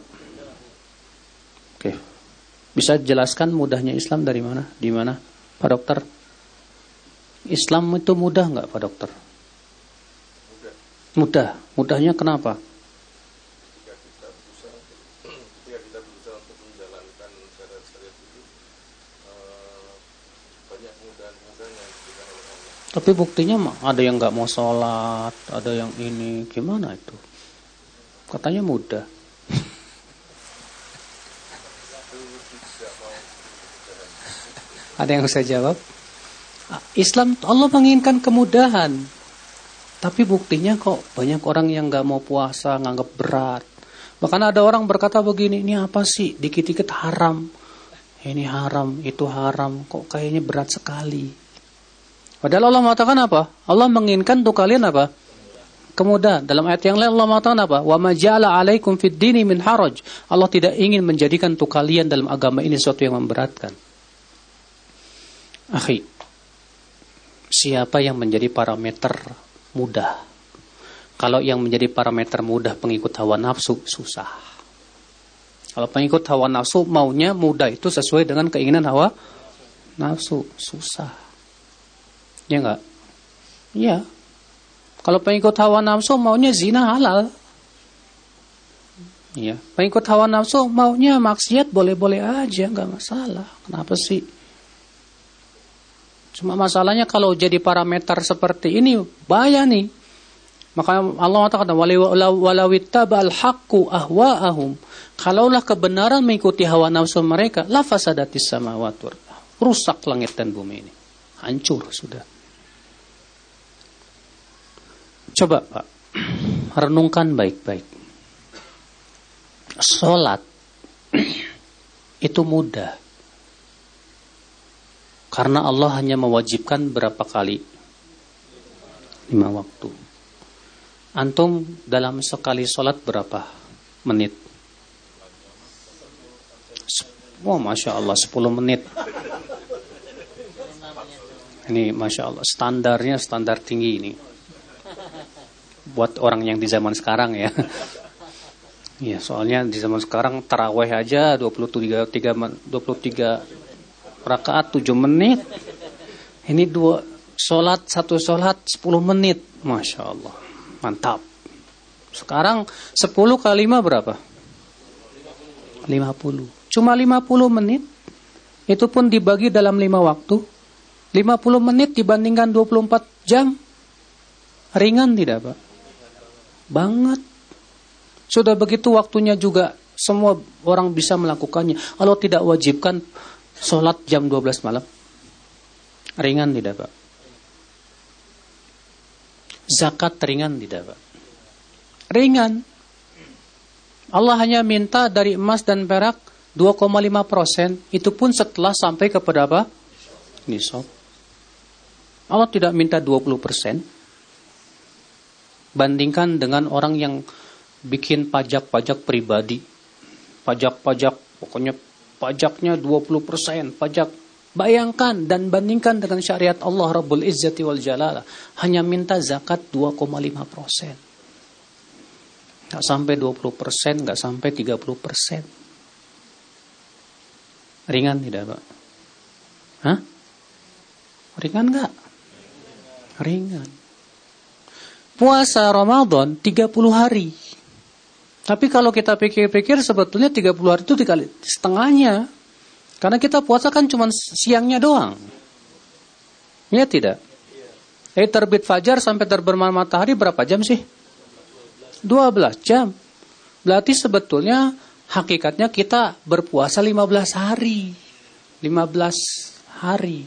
S1: Oke. Bisa jelaskan mudahnya Islam dari mana? Di mana, Pak Dokter? Islam itu mudah nggak Pak Dokter?
S2: Mudah.
S1: Mudah. Mudahnya kenapa?
S2: Ketika kita berusaha, ketika kita berusaha untuk menjalankan syariat-syariat itu, uh, banyak kemudahan-kemudahan yang diberikan oleh Allah.
S1: Tapi buktinya ada yang nggak mau sholat, ada yang ini, gimana itu? Katanya mudah. Ada yang bisa jawab? Islam, Allah menginginkan kemudahan. Tapi buktinya kok banyak orang yang nggak mau puasa, nganggap berat. Bahkan ada orang berkata begini, ini apa sih? Dikit-dikit haram. Ini haram, itu haram. Kok kayaknya berat sekali. Padahal Allah mengatakan apa? Allah menginginkan untuk kalian apa? Kemudahan. Dalam ayat yang lain Allah mengatakan apa? Wa ma ja'ala 'alaikum fid dini min haraj. Allah tidak ingin menjadikan untuk kalian dalam agama ini sesuatu yang memberatkan. Akhi, siapa yang menjadi parameter mudah? Kalau yang menjadi parameter mudah pengikut hawa nafsu, susah. Kalau pengikut hawa nafsu maunya mudah itu sesuai dengan keinginan hawa nafsu, susah. Ya enggak? Iya. Kalau pengikut hawa nafsu maunya zina halal. Iya. Pengikut hawa nafsu maunya maksiat boleh-boleh aja, enggak masalah. Kenapa sih? Cuma masalahnya kalau jadi parameter seperti ini bahaya nih. Maka Allah mengatakan walawittaba'al haqqu ahwa'ahum. Kalaulah kebenaran mengikuti hawa nafsu mereka, la fasadatis samawati wal ardh. Rusak langit dan bumi ini. Hancur sudah. Coba Pak, renungkan baik-baik. Salat itu mudah. Karena Allah hanya mewajibkan berapa kali? Lima waktu. Antum dalam sekali sholat berapa menit? Wah, oh, Masya Allah, sepuluh menit. Ini Masya Allah, standarnya standar tinggi ini. Buat orang yang di zaman sekarang ya. Ya, soalnya di zaman sekarang tarawih aja dua puluh tiga, dua puluh tiga rakaat tujuh menit. Ini dua sholat, satu sholat sepuluh menit. Masya Allah. Mantap. Sekarang sepuluh kali lima berapa? lima puluh. Cuma lima puluh menit. Itu pun dibagi dalam lima waktu. lima puluh menit dibandingkan dua puluh empat jam. Ringan tidak Pak? Banget. Sudah begitu waktunya juga semua orang bisa melakukannya. Kalau tidak wajibkan sholat jam dua belas malam. Ringan tidak Pak? Zakat ringan tidak Pak? Ringan. Allah hanya minta dari emas dan perak dua koma lima persen. Itu pun setelah sampai kepada apa? Nisab. Allah tidak minta dua puluh persen. Bandingkan dengan orang yang bikin pajak-pajak pribadi. Pajak-pajak, pokoknya pajaknya dua puluh persen. Pajak. Bayangkan dan bandingkan dengan syariat Allah Rabbul Izzati wal Jalalah. Hanya minta zakat dua koma lima persen. Gak sampai dua puluh persen, gak sampai tiga puluh persen. Ringan tidak Pak? Hah? Ringan gak? Ringan. Puasa Ramadan tiga puluh hari. Tapi kalau kita pikir-pikir sebetulnya tiga puluh hari itu dikali setengahnya. Karena kita puasa kan cuma siangnya doang. Ya tidak? Dari terbit fajar sampai terbenam matahari berapa jam sih? dua belas jam. Berarti sebetulnya hakikatnya kita berpuasa lima belas hari. lima belas hari.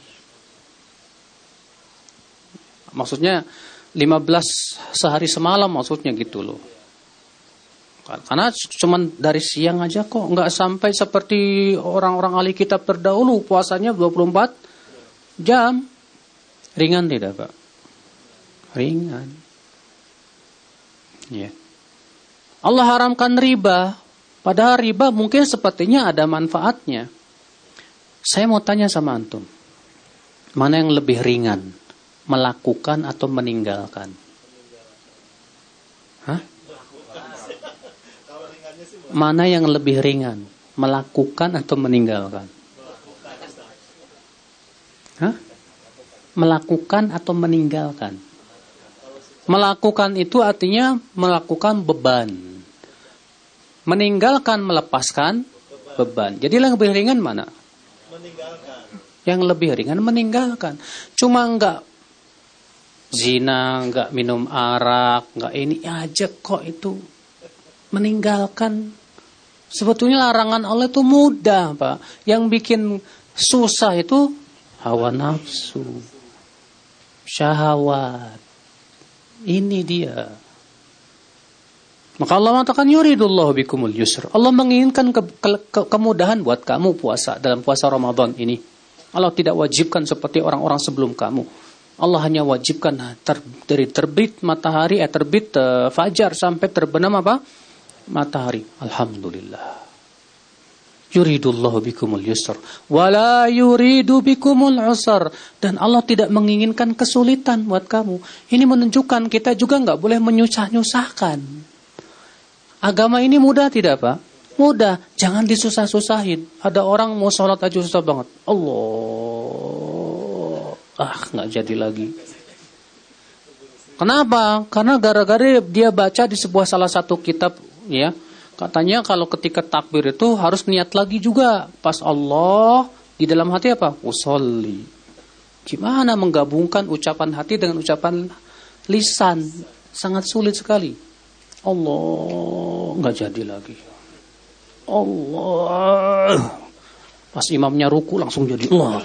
S1: Maksudnya lima belas sehari semalam maksudnya gitu loh. Karena cuma dari siang aja kok, nggak sampai seperti orang-orang ahli kitab terdahulu puasanya dua puluh empat jam. Ringan tidak Pak? Ringan. Ya. Allah haramkan riba, padahal riba mungkin sepertinya ada manfaatnya. Saya mau tanya sama antum, mana yang lebih ringan, melakukan atau meninggalkan? Hah? Mana yang lebih ringan, melakukan atau meninggalkan? Hah? Melakukan atau meninggalkan? Melakukan itu artinya melakukan beban. Meninggalkan, melepaskan beban. Jadi yang lebih ringan mana?
S3: Meninggalkan.
S1: Yang lebih ringan meninggalkan. Cuma enggak zina, enggak minum arak, enggak ini aja kok itu. Meninggalkan. Sebetulnya larangan Allah itu mudah, Pak. Yang bikin susah itu hawa nafsu, syahwat. Ini dia. Maka Allah mengatakan yuridullahu bikumul yusr. Allah menginginkan ke, ke, ke, kemudahan buat kamu puasa dalam puasa Ramadan ini. Allah tidak wajibkan seperti orang-orang sebelum kamu. Allah hanya wajibkan ter, dari terbit matahari, eh, terbit uh, fajar sampai terbenam apa? Matahari. Alhamdulillah. Yuridullahu bikumul yusr wala yuridu bikumul usr. Dan Allah tidak menginginkan kesulitan buat kamu. Ini menunjukkan kita juga enggak boleh menyusah-nyusahkan. Agama ini mudah tidak, Pak? Mudah. Jangan disusah-susahin. Ada orang mau sholat aja susah banget. Allah. Ah, enggak jadi lagi. Kenapa? Karena gara-gara dia baca di sebuah salah satu kitab, ya. Katanya kalau ketika takbir itu harus niat lagi juga. Pas Allah, di dalam hati apa? Usolli. Gimana menggabungkan ucapan hati dengan ucapan lisan? Sangat sulit sekali. Allah, nggak jadi lagi. Allah. Pas imamnya ruku langsung jadi Allah.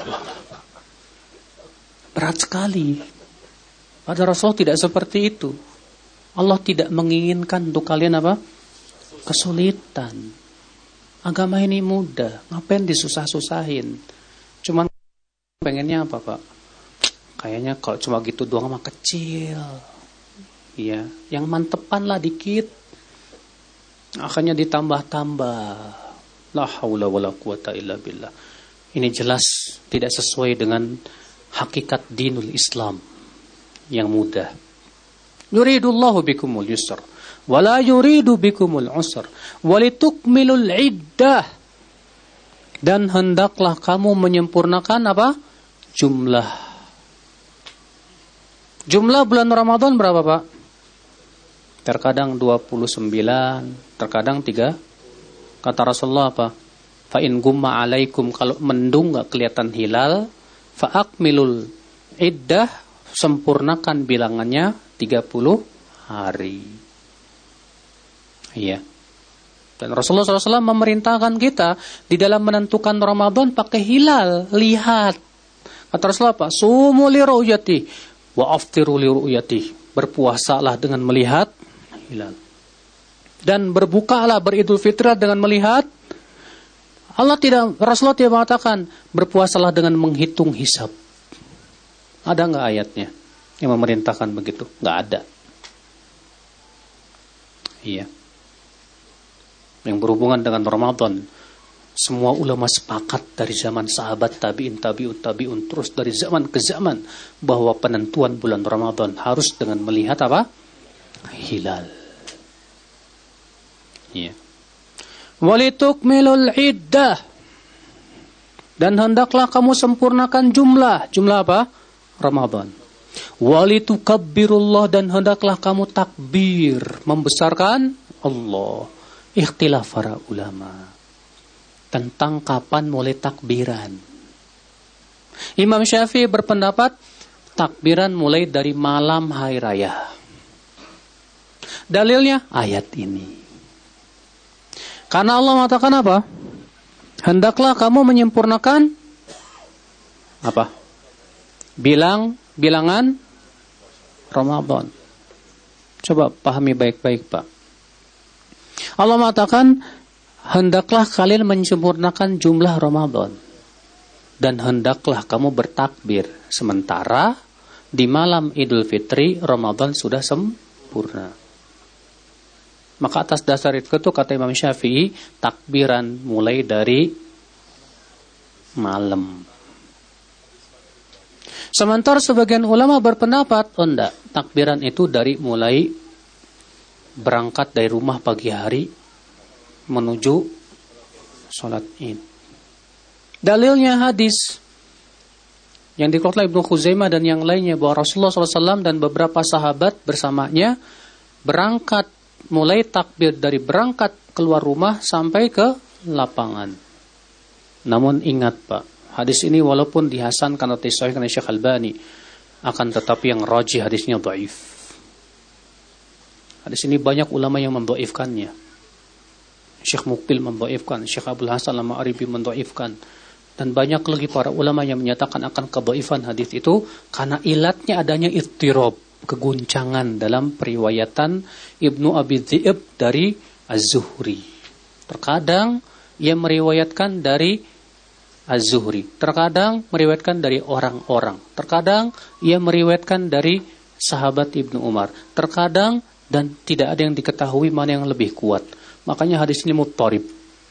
S1: Berat sekali. Pada Rasul tidak seperti itu. Allah tidak menginginkan untuk kalian apa? Kesulitan. Agama ini mudah. Ngapain disusah-susahin? Cuman pengennya apa, Pak? Kayaknya kalau cuma gitu doang mah kecil. Iya, yang mantepan lah dikit. Akhirnya ditambah-tambah. La haula wala quwata illa billah. Ini jelas tidak sesuai dengan hakikat dinul Islam yang mudah. Yuridullahu bikumul yusr wala yuridu bikumul usr walitukmilul iddah. Dan hendaklah kamu menyempurnakan apa? Jumlah. Jumlah bulan Ramadan berapa, Pak? Terkadang dua puluh sembilan, terkadang tiga. Kata Rasulullah apa? Fa in gumma alaikum, kalau mendung enggak kelihatan hilal, fa akmilul iddah, sempurnakan bilangannya tiga puluh hari. Iya. Dan Rasulullah shallallahu alaihi wasallam memerintahkan kita di dalam menentukan Ramadan pakai hilal, lihat. Kata Rasulullah apa? Sumu li ru'yati wa aftiru li ru'yati. Berpuasalah dengan melihat hilal. Dan berbukalah beridul fitri dengan melihat. Allah tidak, Rasulullah tidak mengatakan berpuasalah dengan menghitung hisab. Ada enggak ayatnya yang memerintahkan begitu? Enggak ada. Iya. Yang berhubungan dengan Ramadan, semua ulama sepakat dari zaman sahabat tabi'in, tabi'un, tabi'un, terus dari zaman ke zaman, bahwa penentuan bulan Ramadan harus dengan melihat apa? Hilal. Iya. Walitukmilul iddah. Dan hendaklah kamu sempurnakan jumlah. Jumlah apa? Ramadan. Walitukabbirullah, dan hendaklah kamu takbir, membesarkan Allah. Ikhtilaf para ulama tentang kapan mulai takbiran. Imam Syafi'i berpendapat takbiran mulai dari malam hari raya. Dalilnya ayat ini. Karena Allah mengatakan apa? Hendaklah kamu menyempurnakan apa? Bilang, bilangan Ramadan. Coba pahami baik-baik, Pak. Allah mengatakan, hendaklah kalian menyempurnakan jumlah Ramadan. Dan hendaklah kamu bertakbir. Sementara di malam Idul Fitri, Ramadan sudah sempurna. Maka atas dasar itu kata Imam Syafi'i, takbiran mulai dari malam. Sementara sebagian ulama berpendapat, oh enggak, takbiran itu dari mulai berangkat dari rumah pagi hari menuju sholat Id. Dalilnya hadis yang dikeluarkan Ibnu Khuzaimah dan yang lainnya bahwa Rasulullah shallallahu alaihi wasallam dan beberapa sahabat bersamanya berangkat mulai takbir dari berangkat keluar rumah sampai ke lapangan. Namun ingat Pak, hadis ini walaupun dihasankan atau disahihkan oleh Syekh Albani, akan tetapi yang rajih hadisnya dhaif. Hadis ini banyak ulama yang mendhaifkannya. Syekh Muqbil mendhaifkan, Syekh Abdul Hasan Al-Ma'aribi mendhaifkan, dan banyak lagi para ulama yang menyatakan akan kedhaifan hadis itu karena ilatnya adanya ittirab, keguncangan dalam periwayatan Ibnu Abi Dhi'b dari Az-Zuhri. Terkadang ia meriwayatkan dari Az-Zuhri, terkadang meriwayatkan dari orang-orang, terkadang ia meriwayatkan dari sahabat Ibnu Umar, terkadang dan tidak ada yang diketahui mana yang lebih kuat. Makanya hadis ini muttarib,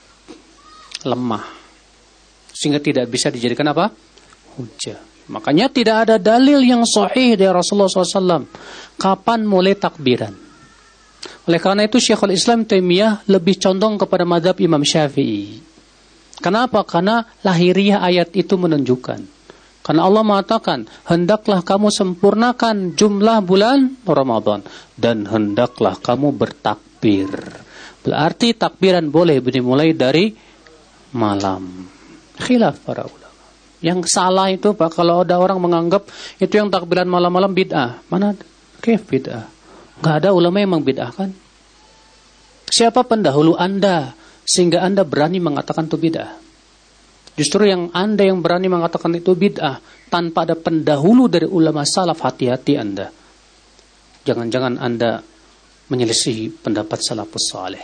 S1: lemah, sehingga tidak bisa dijadikan apa? Hujjah. Makanya tidak ada dalil yang sahih dari Rasulullah shallallahu alaihi wasallam kapan mulai takbiran. Oleh karena itu Syekhul Islam Taimiyah lebih condong kepada mazhab Imam Syafi'i. Kenapa? Karena lahiriah ayat itu menunjukkan. Karena Allah mengatakan, hendaklah kamu sempurnakan jumlah bulan Ramadan dan hendaklah kamu bertakbir. Berarti takbiran boleh dimulai dari malam. Khilaf para ulama. Yang salah itu Pak, kalau ada orang menganggap itu yang takbiran malam-malam bid'ah. Mana? Kif bid'ah? Gak ada ulama yang membid'ahkan. Siapa pendahulu Anda sehingga Anda berani mengatakan itu bid'ah? Justru yang Anda yang berani mengatakan itu bid'ah tanpa ada pendahulu dari ulama salaf, hati-hati Anda. Jangan-jangan Anda menyelisihi pendapat salafus saleh.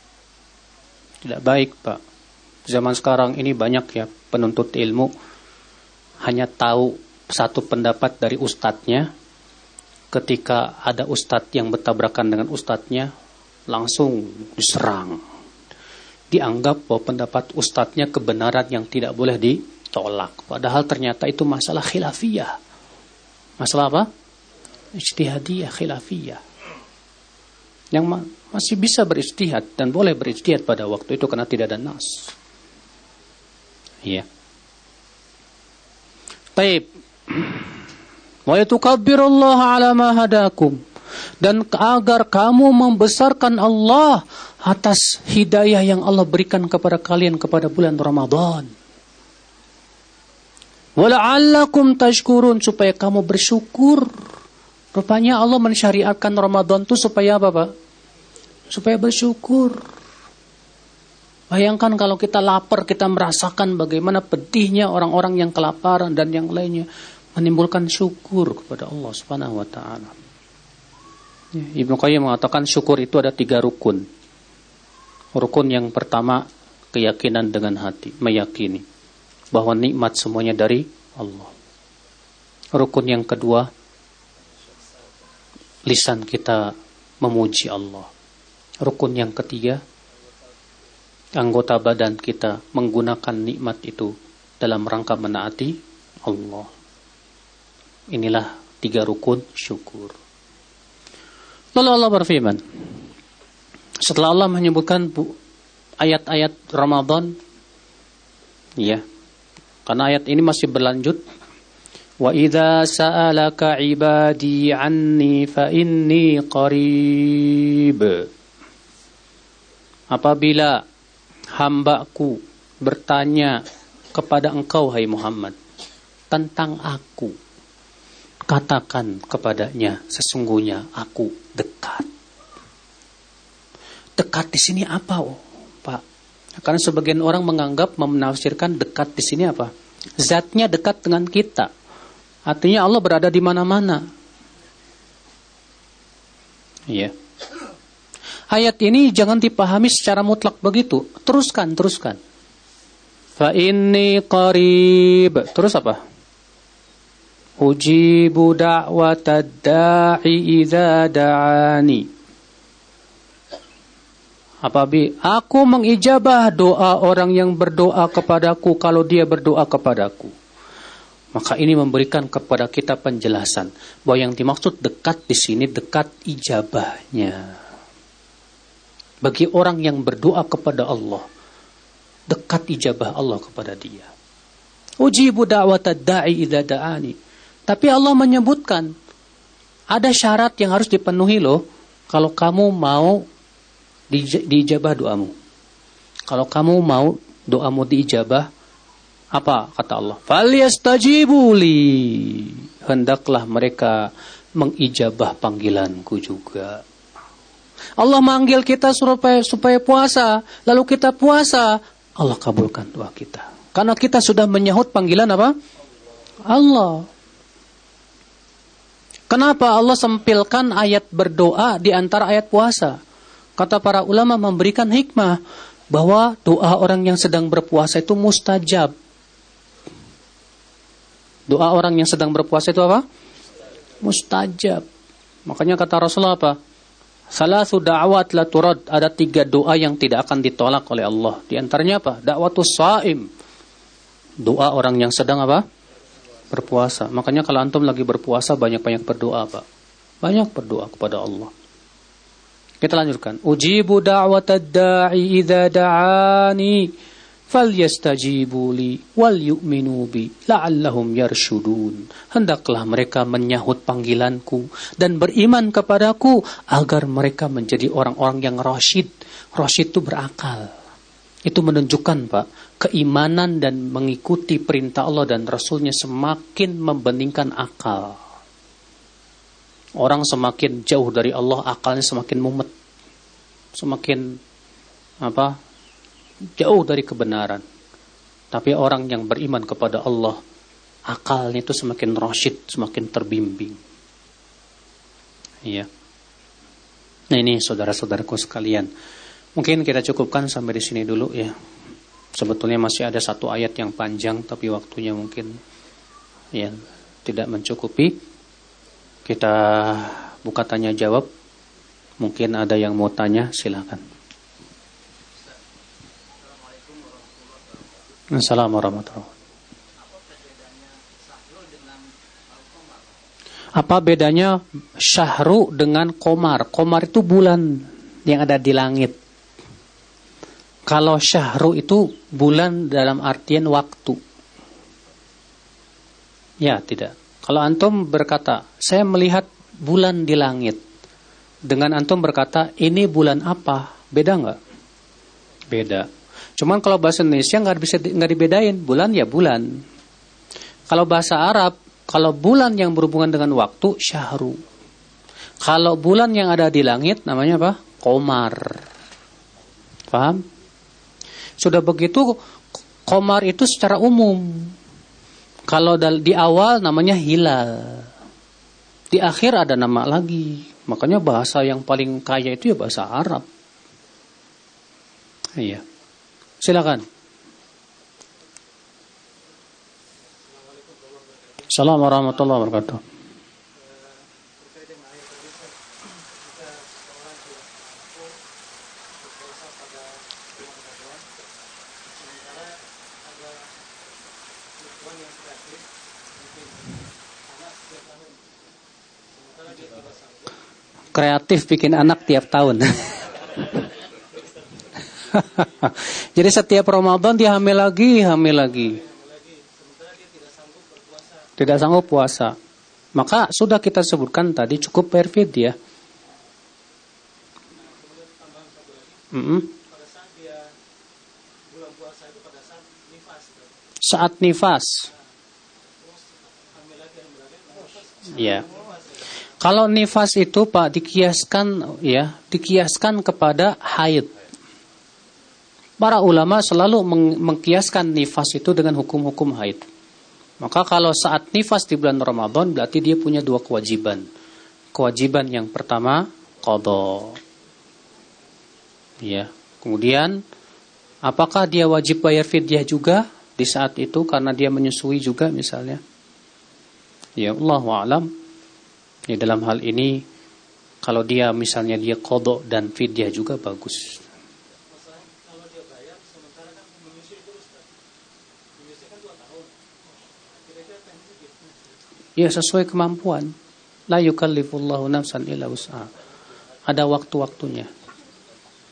S1: Tidak baik Pak. Zaman sekarang ini banyak ya penuntut ilmu hanya tahu satu pendapat dari ustadznya. Ketika ada ustadz yang bertabrakan dengan ustadznya, langsung diserang. Dianggap bahwa pendapat ustadznya kebenaran yang tidak boleh ditolak. Padahal ternyata itu masalah khilafiyah. Masalah apa? Ijtihadiyah, khilafiyah. Yang ma- masih bisa berijtihad dan boleh berijtihad pada waktu itu karena tidak ada nas. Iya. Baik. Wa yatukabbirullaha ala ma hadakum, dan agar kamu membesarkan Allah atas hidayah yang Allah berikan kepada kalian kepada bulan Ramadan. Wa la'allakum tashkurun, supaya kamu bersyukur. Rupanya Allah mensyariatkan Ramadan itu supaya apa, Pak? Supaya bersyukur. Bayangkan kalau kita lapar, kita merasakan bagaimana pedihnya orang-orang yang kelaparan dan yang lainnya, menimbulkan syukur kepada Allah Subhanahu wa taala. Ibnu Qayyim mengatakan syukur itu ada tiga rukun. Rukun yang pertama, keyakinan dengan hati, meyakini bahwa nikmat semuanya dari Allah. Rukun yang kedua, lisan kita memuji Allah. Rukun yang ketiga, anggota badan kita menggunakan nikmat itu dalam rangka menaati Allah. Inilah tiga rukun syukur. Lalu Allah berfirman, setelah Allah menyebutkan ayat-ayat Ramadan, ya, karena ayat ini masih berlanjut. Wa idza sa'alaka 'ibadi 'anni fa inni qarib. Apabila hambaku bertanya kepada engkau, hai Muhammad, tentang aku, katakan kepadanya, sesungguhnya aku dekat. Dekat di sini apa, oh, Pak? Karena sebagian orang menganggap, menafsirkan dekat di sini apa? Zatnya dekat dengan kita. Artinya Allah berada di mana-mana. Iya. Ayat ini jangan dipahami secara mutlak begitu. Teruskan, teruskan. Fa inni qarib. Terus apa? Ujibu da'watad da'i idza da'ani. Apabila aku mengijabah doa orang yang berdoa kepadaku kalau dia berdoa kepadaku. Maka ini memberikan kepada kita penjelasan bahwa yang dimaksud dekat di sini dekat ijabahnya. Bagi orang yang berdoa kepada Allah, dekat ijabah Allah kepada dia. Ujibu da'watad da'i idza da'ani. Tapi Allah menyebutkan ada syarat yang harus dipenuhi loh kalau kamu mau di, diijabah doamu. Kalau kamu mau doamu diijabah, apa kata Allah? Falyastajibu li. Hendaklah mereka mengijabah panggilanku juga. Allah manggil kita supaya supaya puasa, lalu kita puasa, Allah kabulkan doa kita. Karena kita sudah menyahut panggilan apa? Allah. Kenapa Allah sempilkan ayat berdoa di antara ayat puasa? Kata para ulama memberikan hikmah bahwa doa orang yang sedang berpuasa itu mustajab. Doa orang yang sedang berpuasa itu apa? Mustajab. Makanya kata Rasulullah apa? Salasu da'awat la turad. Ada tiga doa yang tidak akan ditolak oleh Allah. Di antaranya apa? Da'watus sha'im. Doa orang yang sedang apa? Berpuasa. Makanya kalau antum lagi berpuasa banyak-banyak berdoa, Pak. Banyak berdoa kepada Allah. Kita lanjutkan. Ujibu da'watad da'i idza da'ani falyastajibu li wal yu'minu bi la'allahum yarshudun. Hendaklah mereka menyahut panggilanku dan beriman kepadaku agar mereka menjadi orang-orang yang rasyid. Rasyid itu berakal. Itu menunjukkan, Pak, keimanan dan mengikuti perintah Allah dan Rasulnya semakin membeningkan akal. Orang semakin jauh dari Allah, akalnya semakin mumet. Semakin apa? Jauh dari kebenaran. Tapi orang yang beriman kepada Allah, akalnya itu semakin rasyid, semakin terbimbing. Iya. Nah ini saudara-saudaraku sekalian. Mungkin kita cukupkan sampai di sini dulu ya. Sebetulnya masih ada satu ayat yang panjang, tapi waktunya mungkin ya tidak mencukupi. Kita buka tanya jawab. Mungkin ada yang mau tanya, silakan. Assalamualaikum warahmatullahi wabarakatuh. Apa bedanya syahru dengan komar? Komar itu bulan yang ada di langit. Kalau syahru itu bulan dalam artian waktu. Ya, tidak. Kalau antum berkata, saya melihat bulan di langit. Dengan antum berkata, ini bulan apa? Beda nggak? Beda. Cuman kalau bahasa Indonesia nggak bisa nggak dibedain. Bulan ya bulan. Kalau bahasa Arab, kalau bulan yang berhubungan dengan waktu, syahru. Kalau bulan yang ada di langit, namanya apa? Komar. Paham? Sudah begitu, komar itu secara umum. Kalau di awal namanya hilal. Di akhir ada nama lagi. Makanya bahasa yang paling kaya itu ya bahasa Arab. Iya. Silakan. Assalamualaikum warahmatullahi wabarakatuh. Kreatif bikin anak tiap tahun. Jadi setiap Ramadan dia hamil lagi, hamil lagi. Tidak sanggup puasa. Maka sudah kita sebutkan tadi cukup perfid ya. Mm-hmm. Saat nifas. Ya. Kalau nifas itu Pak dikiaskan ya, dikiaskan kepada haid. Para ulama selalu meng- mengkiaskan nifas itu dengan hukum-hukum haid. Maka kalau saat nifas di bulan Ramadan berarti dia punya dua kewajiban. Kewajiban yang pertama qadha. Ya. Kemudian apakah dia wajib bayar fidyah juga di saat itu karena dia menyusui juga misalnya? Ya Allahu a'lam. Ya, dalam hal ini kalau dia misalnya dia qadha dan fidyah juga bagus. Kalau dia bayar sementara kan menyusui terus kan. Menyusui kan dua tahun. Kira-kira teknisnya gitu. Ya sesuai kemampuan. La yukallifullahu nafsan illa wus'aha. Ada waktu-waktunya.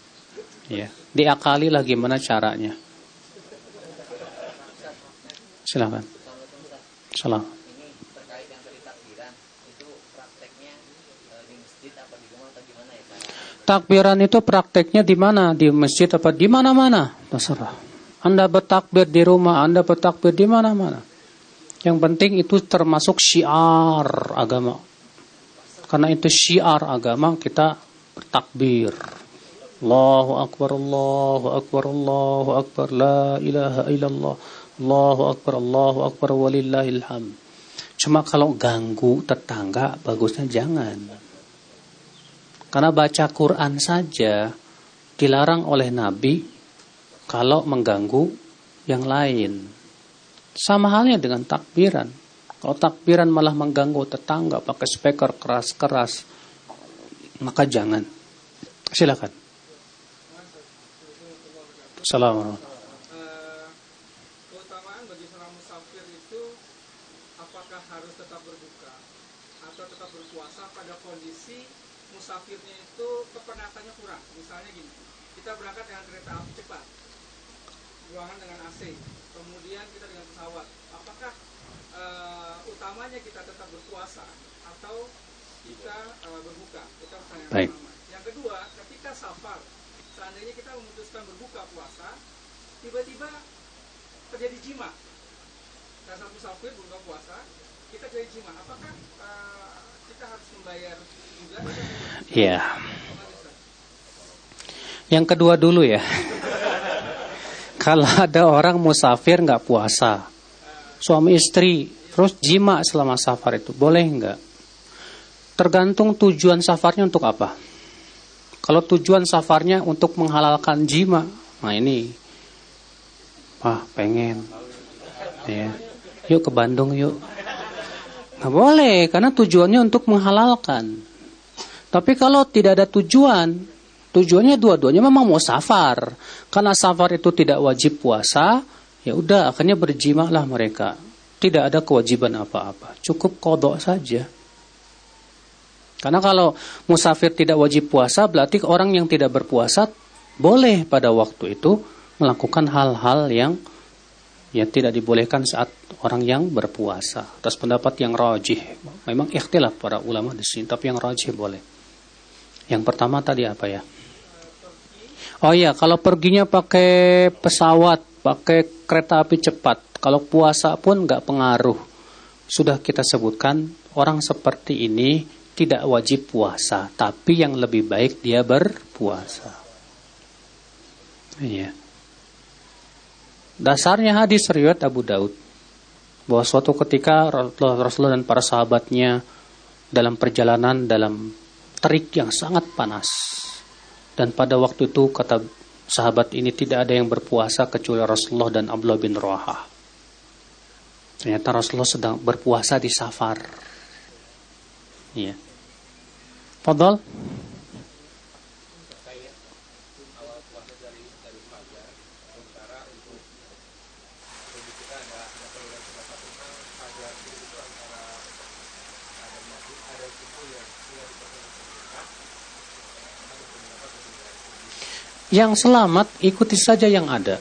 S1: Ya, diakali lah gimana caranya. Silakan. Salam.
S3: Ini terkait yang tadi takbiran, itu prakteknya e, di masjid apa di rumah atau gimana ya cara?
S1: Takbiran itu prakteknya di mana? Di masjid apa di mana-mana? Terserah. Anda bertakbir di rumah, Anda bertakbir di mana-mana. Yang penting itu termasuk syiar agama. Karena itu syiar agama, kita bertakbir. Allahu Akbar, Allahu Akbar, Allahu Akbar, la ilaha illallah, Allahu Akbar, Allahu Akbar, walillahil hamd. Cuma kalau ganggu tetangga, bagusnya jangan. Karena baca Quran saja dilarang oleh Nabi kalau mengganggu yang lain. Sama halnya dengan takbiran. Kalau takbiran malah mengganggu tetangga pakai speaker keras-keras, maka jangan. Silakan. Assalamualaikum.
S4: Uh, keutamaan bagi seorang musafir itu apakah harus tetap berbuka atau tetap berpuasa pada kondisi musafirnya itu kepenatannya kurang. Misalnya gini, kita berangkat dengan kereta api cepat, ruangan dengan A C, kemudian kita dengan pesawat. Apakah uh, utamanya kita tetap berpuasa atau kita uh, berbuka? Itu pertanyaan
S1: Baik.
S4: pertama. Yang kedua, ketika safar, seandainya kita memutuskan berbuka puasa, tiba-tiba terjadi jima. Salah satu musafir berbuka puasa, kita terjadi jima. Apakah uh, kita harus membayar juga?
S1: Iya. Yang kedua dulu ya. Kalau ada orang musafir nggak puasa, suami istri terus jima selama safar itu boleh nggak? Tergantung tujuan safarnya untuk apa. Kalau tujuan safarnya untuk menghalalkan jima, nah ini, wah pengen, ya, yuk ke Bandung yuk. Nggak boleh, karena tujuannya untuk menghalalkan. Tapi kalau tidak ada tujuan, tujuannya dua-duanya memang mau safar. Karena safar itu tidak wajib puasa, ya udah akhirnya berjima lah mereka. Tidak ada kewajiban apa-apa, cukup qadha saja. Karena kalau musafir tidak wajib puasa, berarti orang yang tidak berpuasa boleh pada waktu itu melakukan hal-hal yang yang tidak dibolehkan saat orang yang berpuasa. Atas pendapat yang rajih, memang ikhtilaf para ulama di sini, tapi yang rajih boleh. Yang pertama tadi apa ya? Oh iya, kalau perginya pakai pesawat, pakai kereta api cepat, kalau puasa pun nggak pengaruh. Sudah kita sebutkan, orang seperti ini tidak wajib puasa, tapi yang lebih baik dia berpuasa. Iya. Dasarnya hadis riwayat Abu Daud bahwa suatu ketika Rasulullah dan para sahabatnya dalam perjalanan dalam terik yang sangat panas, dan pada waktu itu kata sahabat ini tidak ada yang berpuasa kecuali Rasulullah dan Abdullah bin Rawahah. Ternyata Rasulullah sedang berpuasa di safar. Iya. Fadhal. Yang selamat ikuti saja yang ada.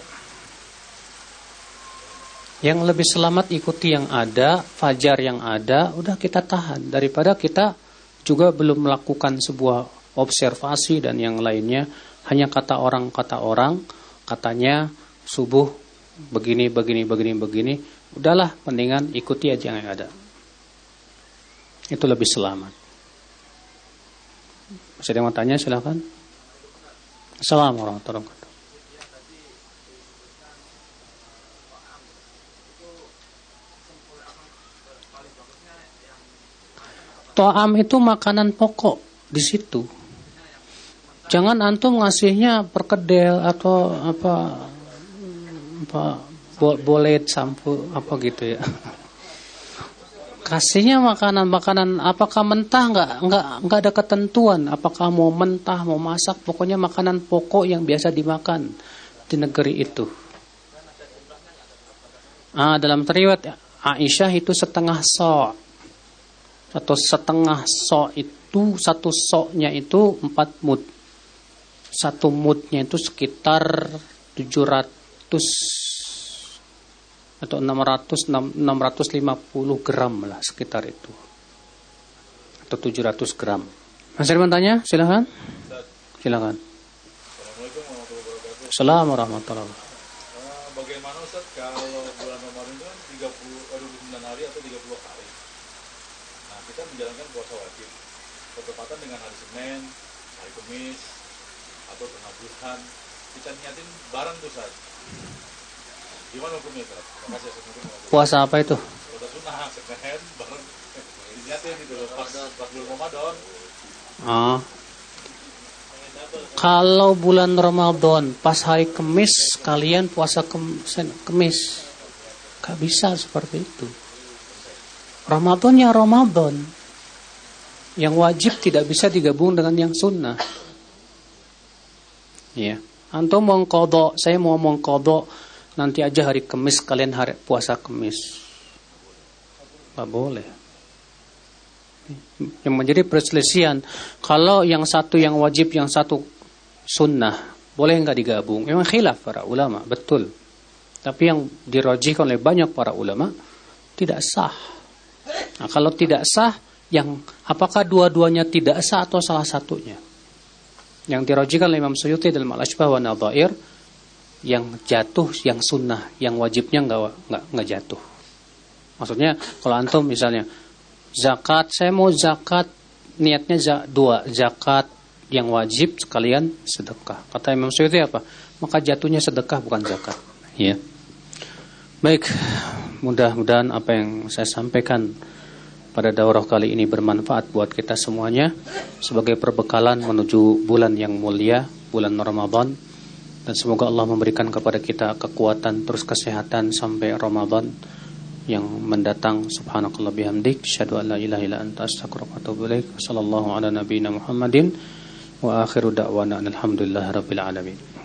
S1: Yang lebih selamat ikuti yang ada, fajar yang ada, udah kita tahan daripada kita juga belum melakukan sebuah observasi dan yang lainnya, hanya kata orang kata orang, katanya subuh begini begini begini begini, udahlah mendingan ikuti aja yang ada. Itu lebih selamat. Masih ada yang mau tanya, silakan. Assalamualaikum warahmatullahi wabarakatuh. To'am itu makanan pokok di situ. Jangan antum ngasihnya perkedel atau apa apa bolet sampo apa gitu ya. Kasihnya makanan-makanan, apakah mentah nggak nggak nggak ada ketentuan. Apakah mau mentah mau masak, pokoknya makanan pokok yang biasa dimakan di negeri itu. Ah, dalam riwayat Aisyah itu setengah so' atau setengah so' itu satu so'-nya itu empat mud. Satu mudnya itu sekitar tujuh ratus atau enam ratus enam ratus lima puluh gram lah sekitar itu, atau tujuh ratus gram. Mas Irman tanya, silakan. Silakan.
S2: Assalamualaikum warahmatullahi wabarakatuh.
S1: Assalamualaikum warahmatullahi wabarakatuh.
S2: Uh, bagaimana Ustaz kalau bulan Ramadan itu kan tiga puluh, dua puluh sembilan hari atau tiga puluh hari? Nah, kita menjalankan puasa wajib bertepatan dengan hari Senin, hari Kamis, atau tengah bulan. Kita niatin bareng tuh Ustaz. Gimana hukumnya Ustaz? Terima kasih Ustaz.
S1: Puasa apa itu?
S2: Puasa sunnah, Senin bareng. Diniatin gitu loh, pas, pas bulan Ramadan.
S1: Ah. Kalau bulan Ramadan pas hari Kamis kalian puasa Kamis, gak bisa seperti itu. Ramadan ya Ramadan, yang wajib tidak bisa digabung dengan yang sunnah. Ya, antum mau qadha, saya mau mengqadha nanti aja hari Kamis, kalian hari puasa Kamis, gak boleh. Yang menjadi perselisihan, kalau yang satu yang wajib, yang satu sunnah, boleh nggak digabung? Memang khilaf para ulama, betul. Tapi yang dirajihkan oleh banyak para ulama, tidak sah. Nah, kalau tidak sah, yang apakah dua-duanya tidak sah atau salah satunya? Yang dirajihkan oleh Imam Suyuti dalam Al-Ashbah wa Nadhair, yang jatuh yang sunnah, yang wajibnya nggak nggak nggak jatuh. Maksudnya kalau antum misalnya zakat, saya mau zakat, niatnya za- dua, zakat yang wajib sekalian sedekah. Kata Imam Suyuti apa? Maka jatuhnya sedekah bukan zakat. Ya. Baik, mudah-mudahan apa yang saya sampaikan pada daurah kali ini bermanfaat buat kita semuanya sebagai perbekalan menuju bulan yang mulia, bulan Ramadan. Dan semoga Allah memberikan kepada kita kekuatan terus kesehatan sampai Ramadan yang mendatang. Subhanakallah bihamdik, asyhadu an la ilaha illa anta, astaghfiruka wa atubu ilaik. Wassallallahu ala nabiyyina Muhammadin wa akhiru da'wana alhamdulillahirabbil alamin.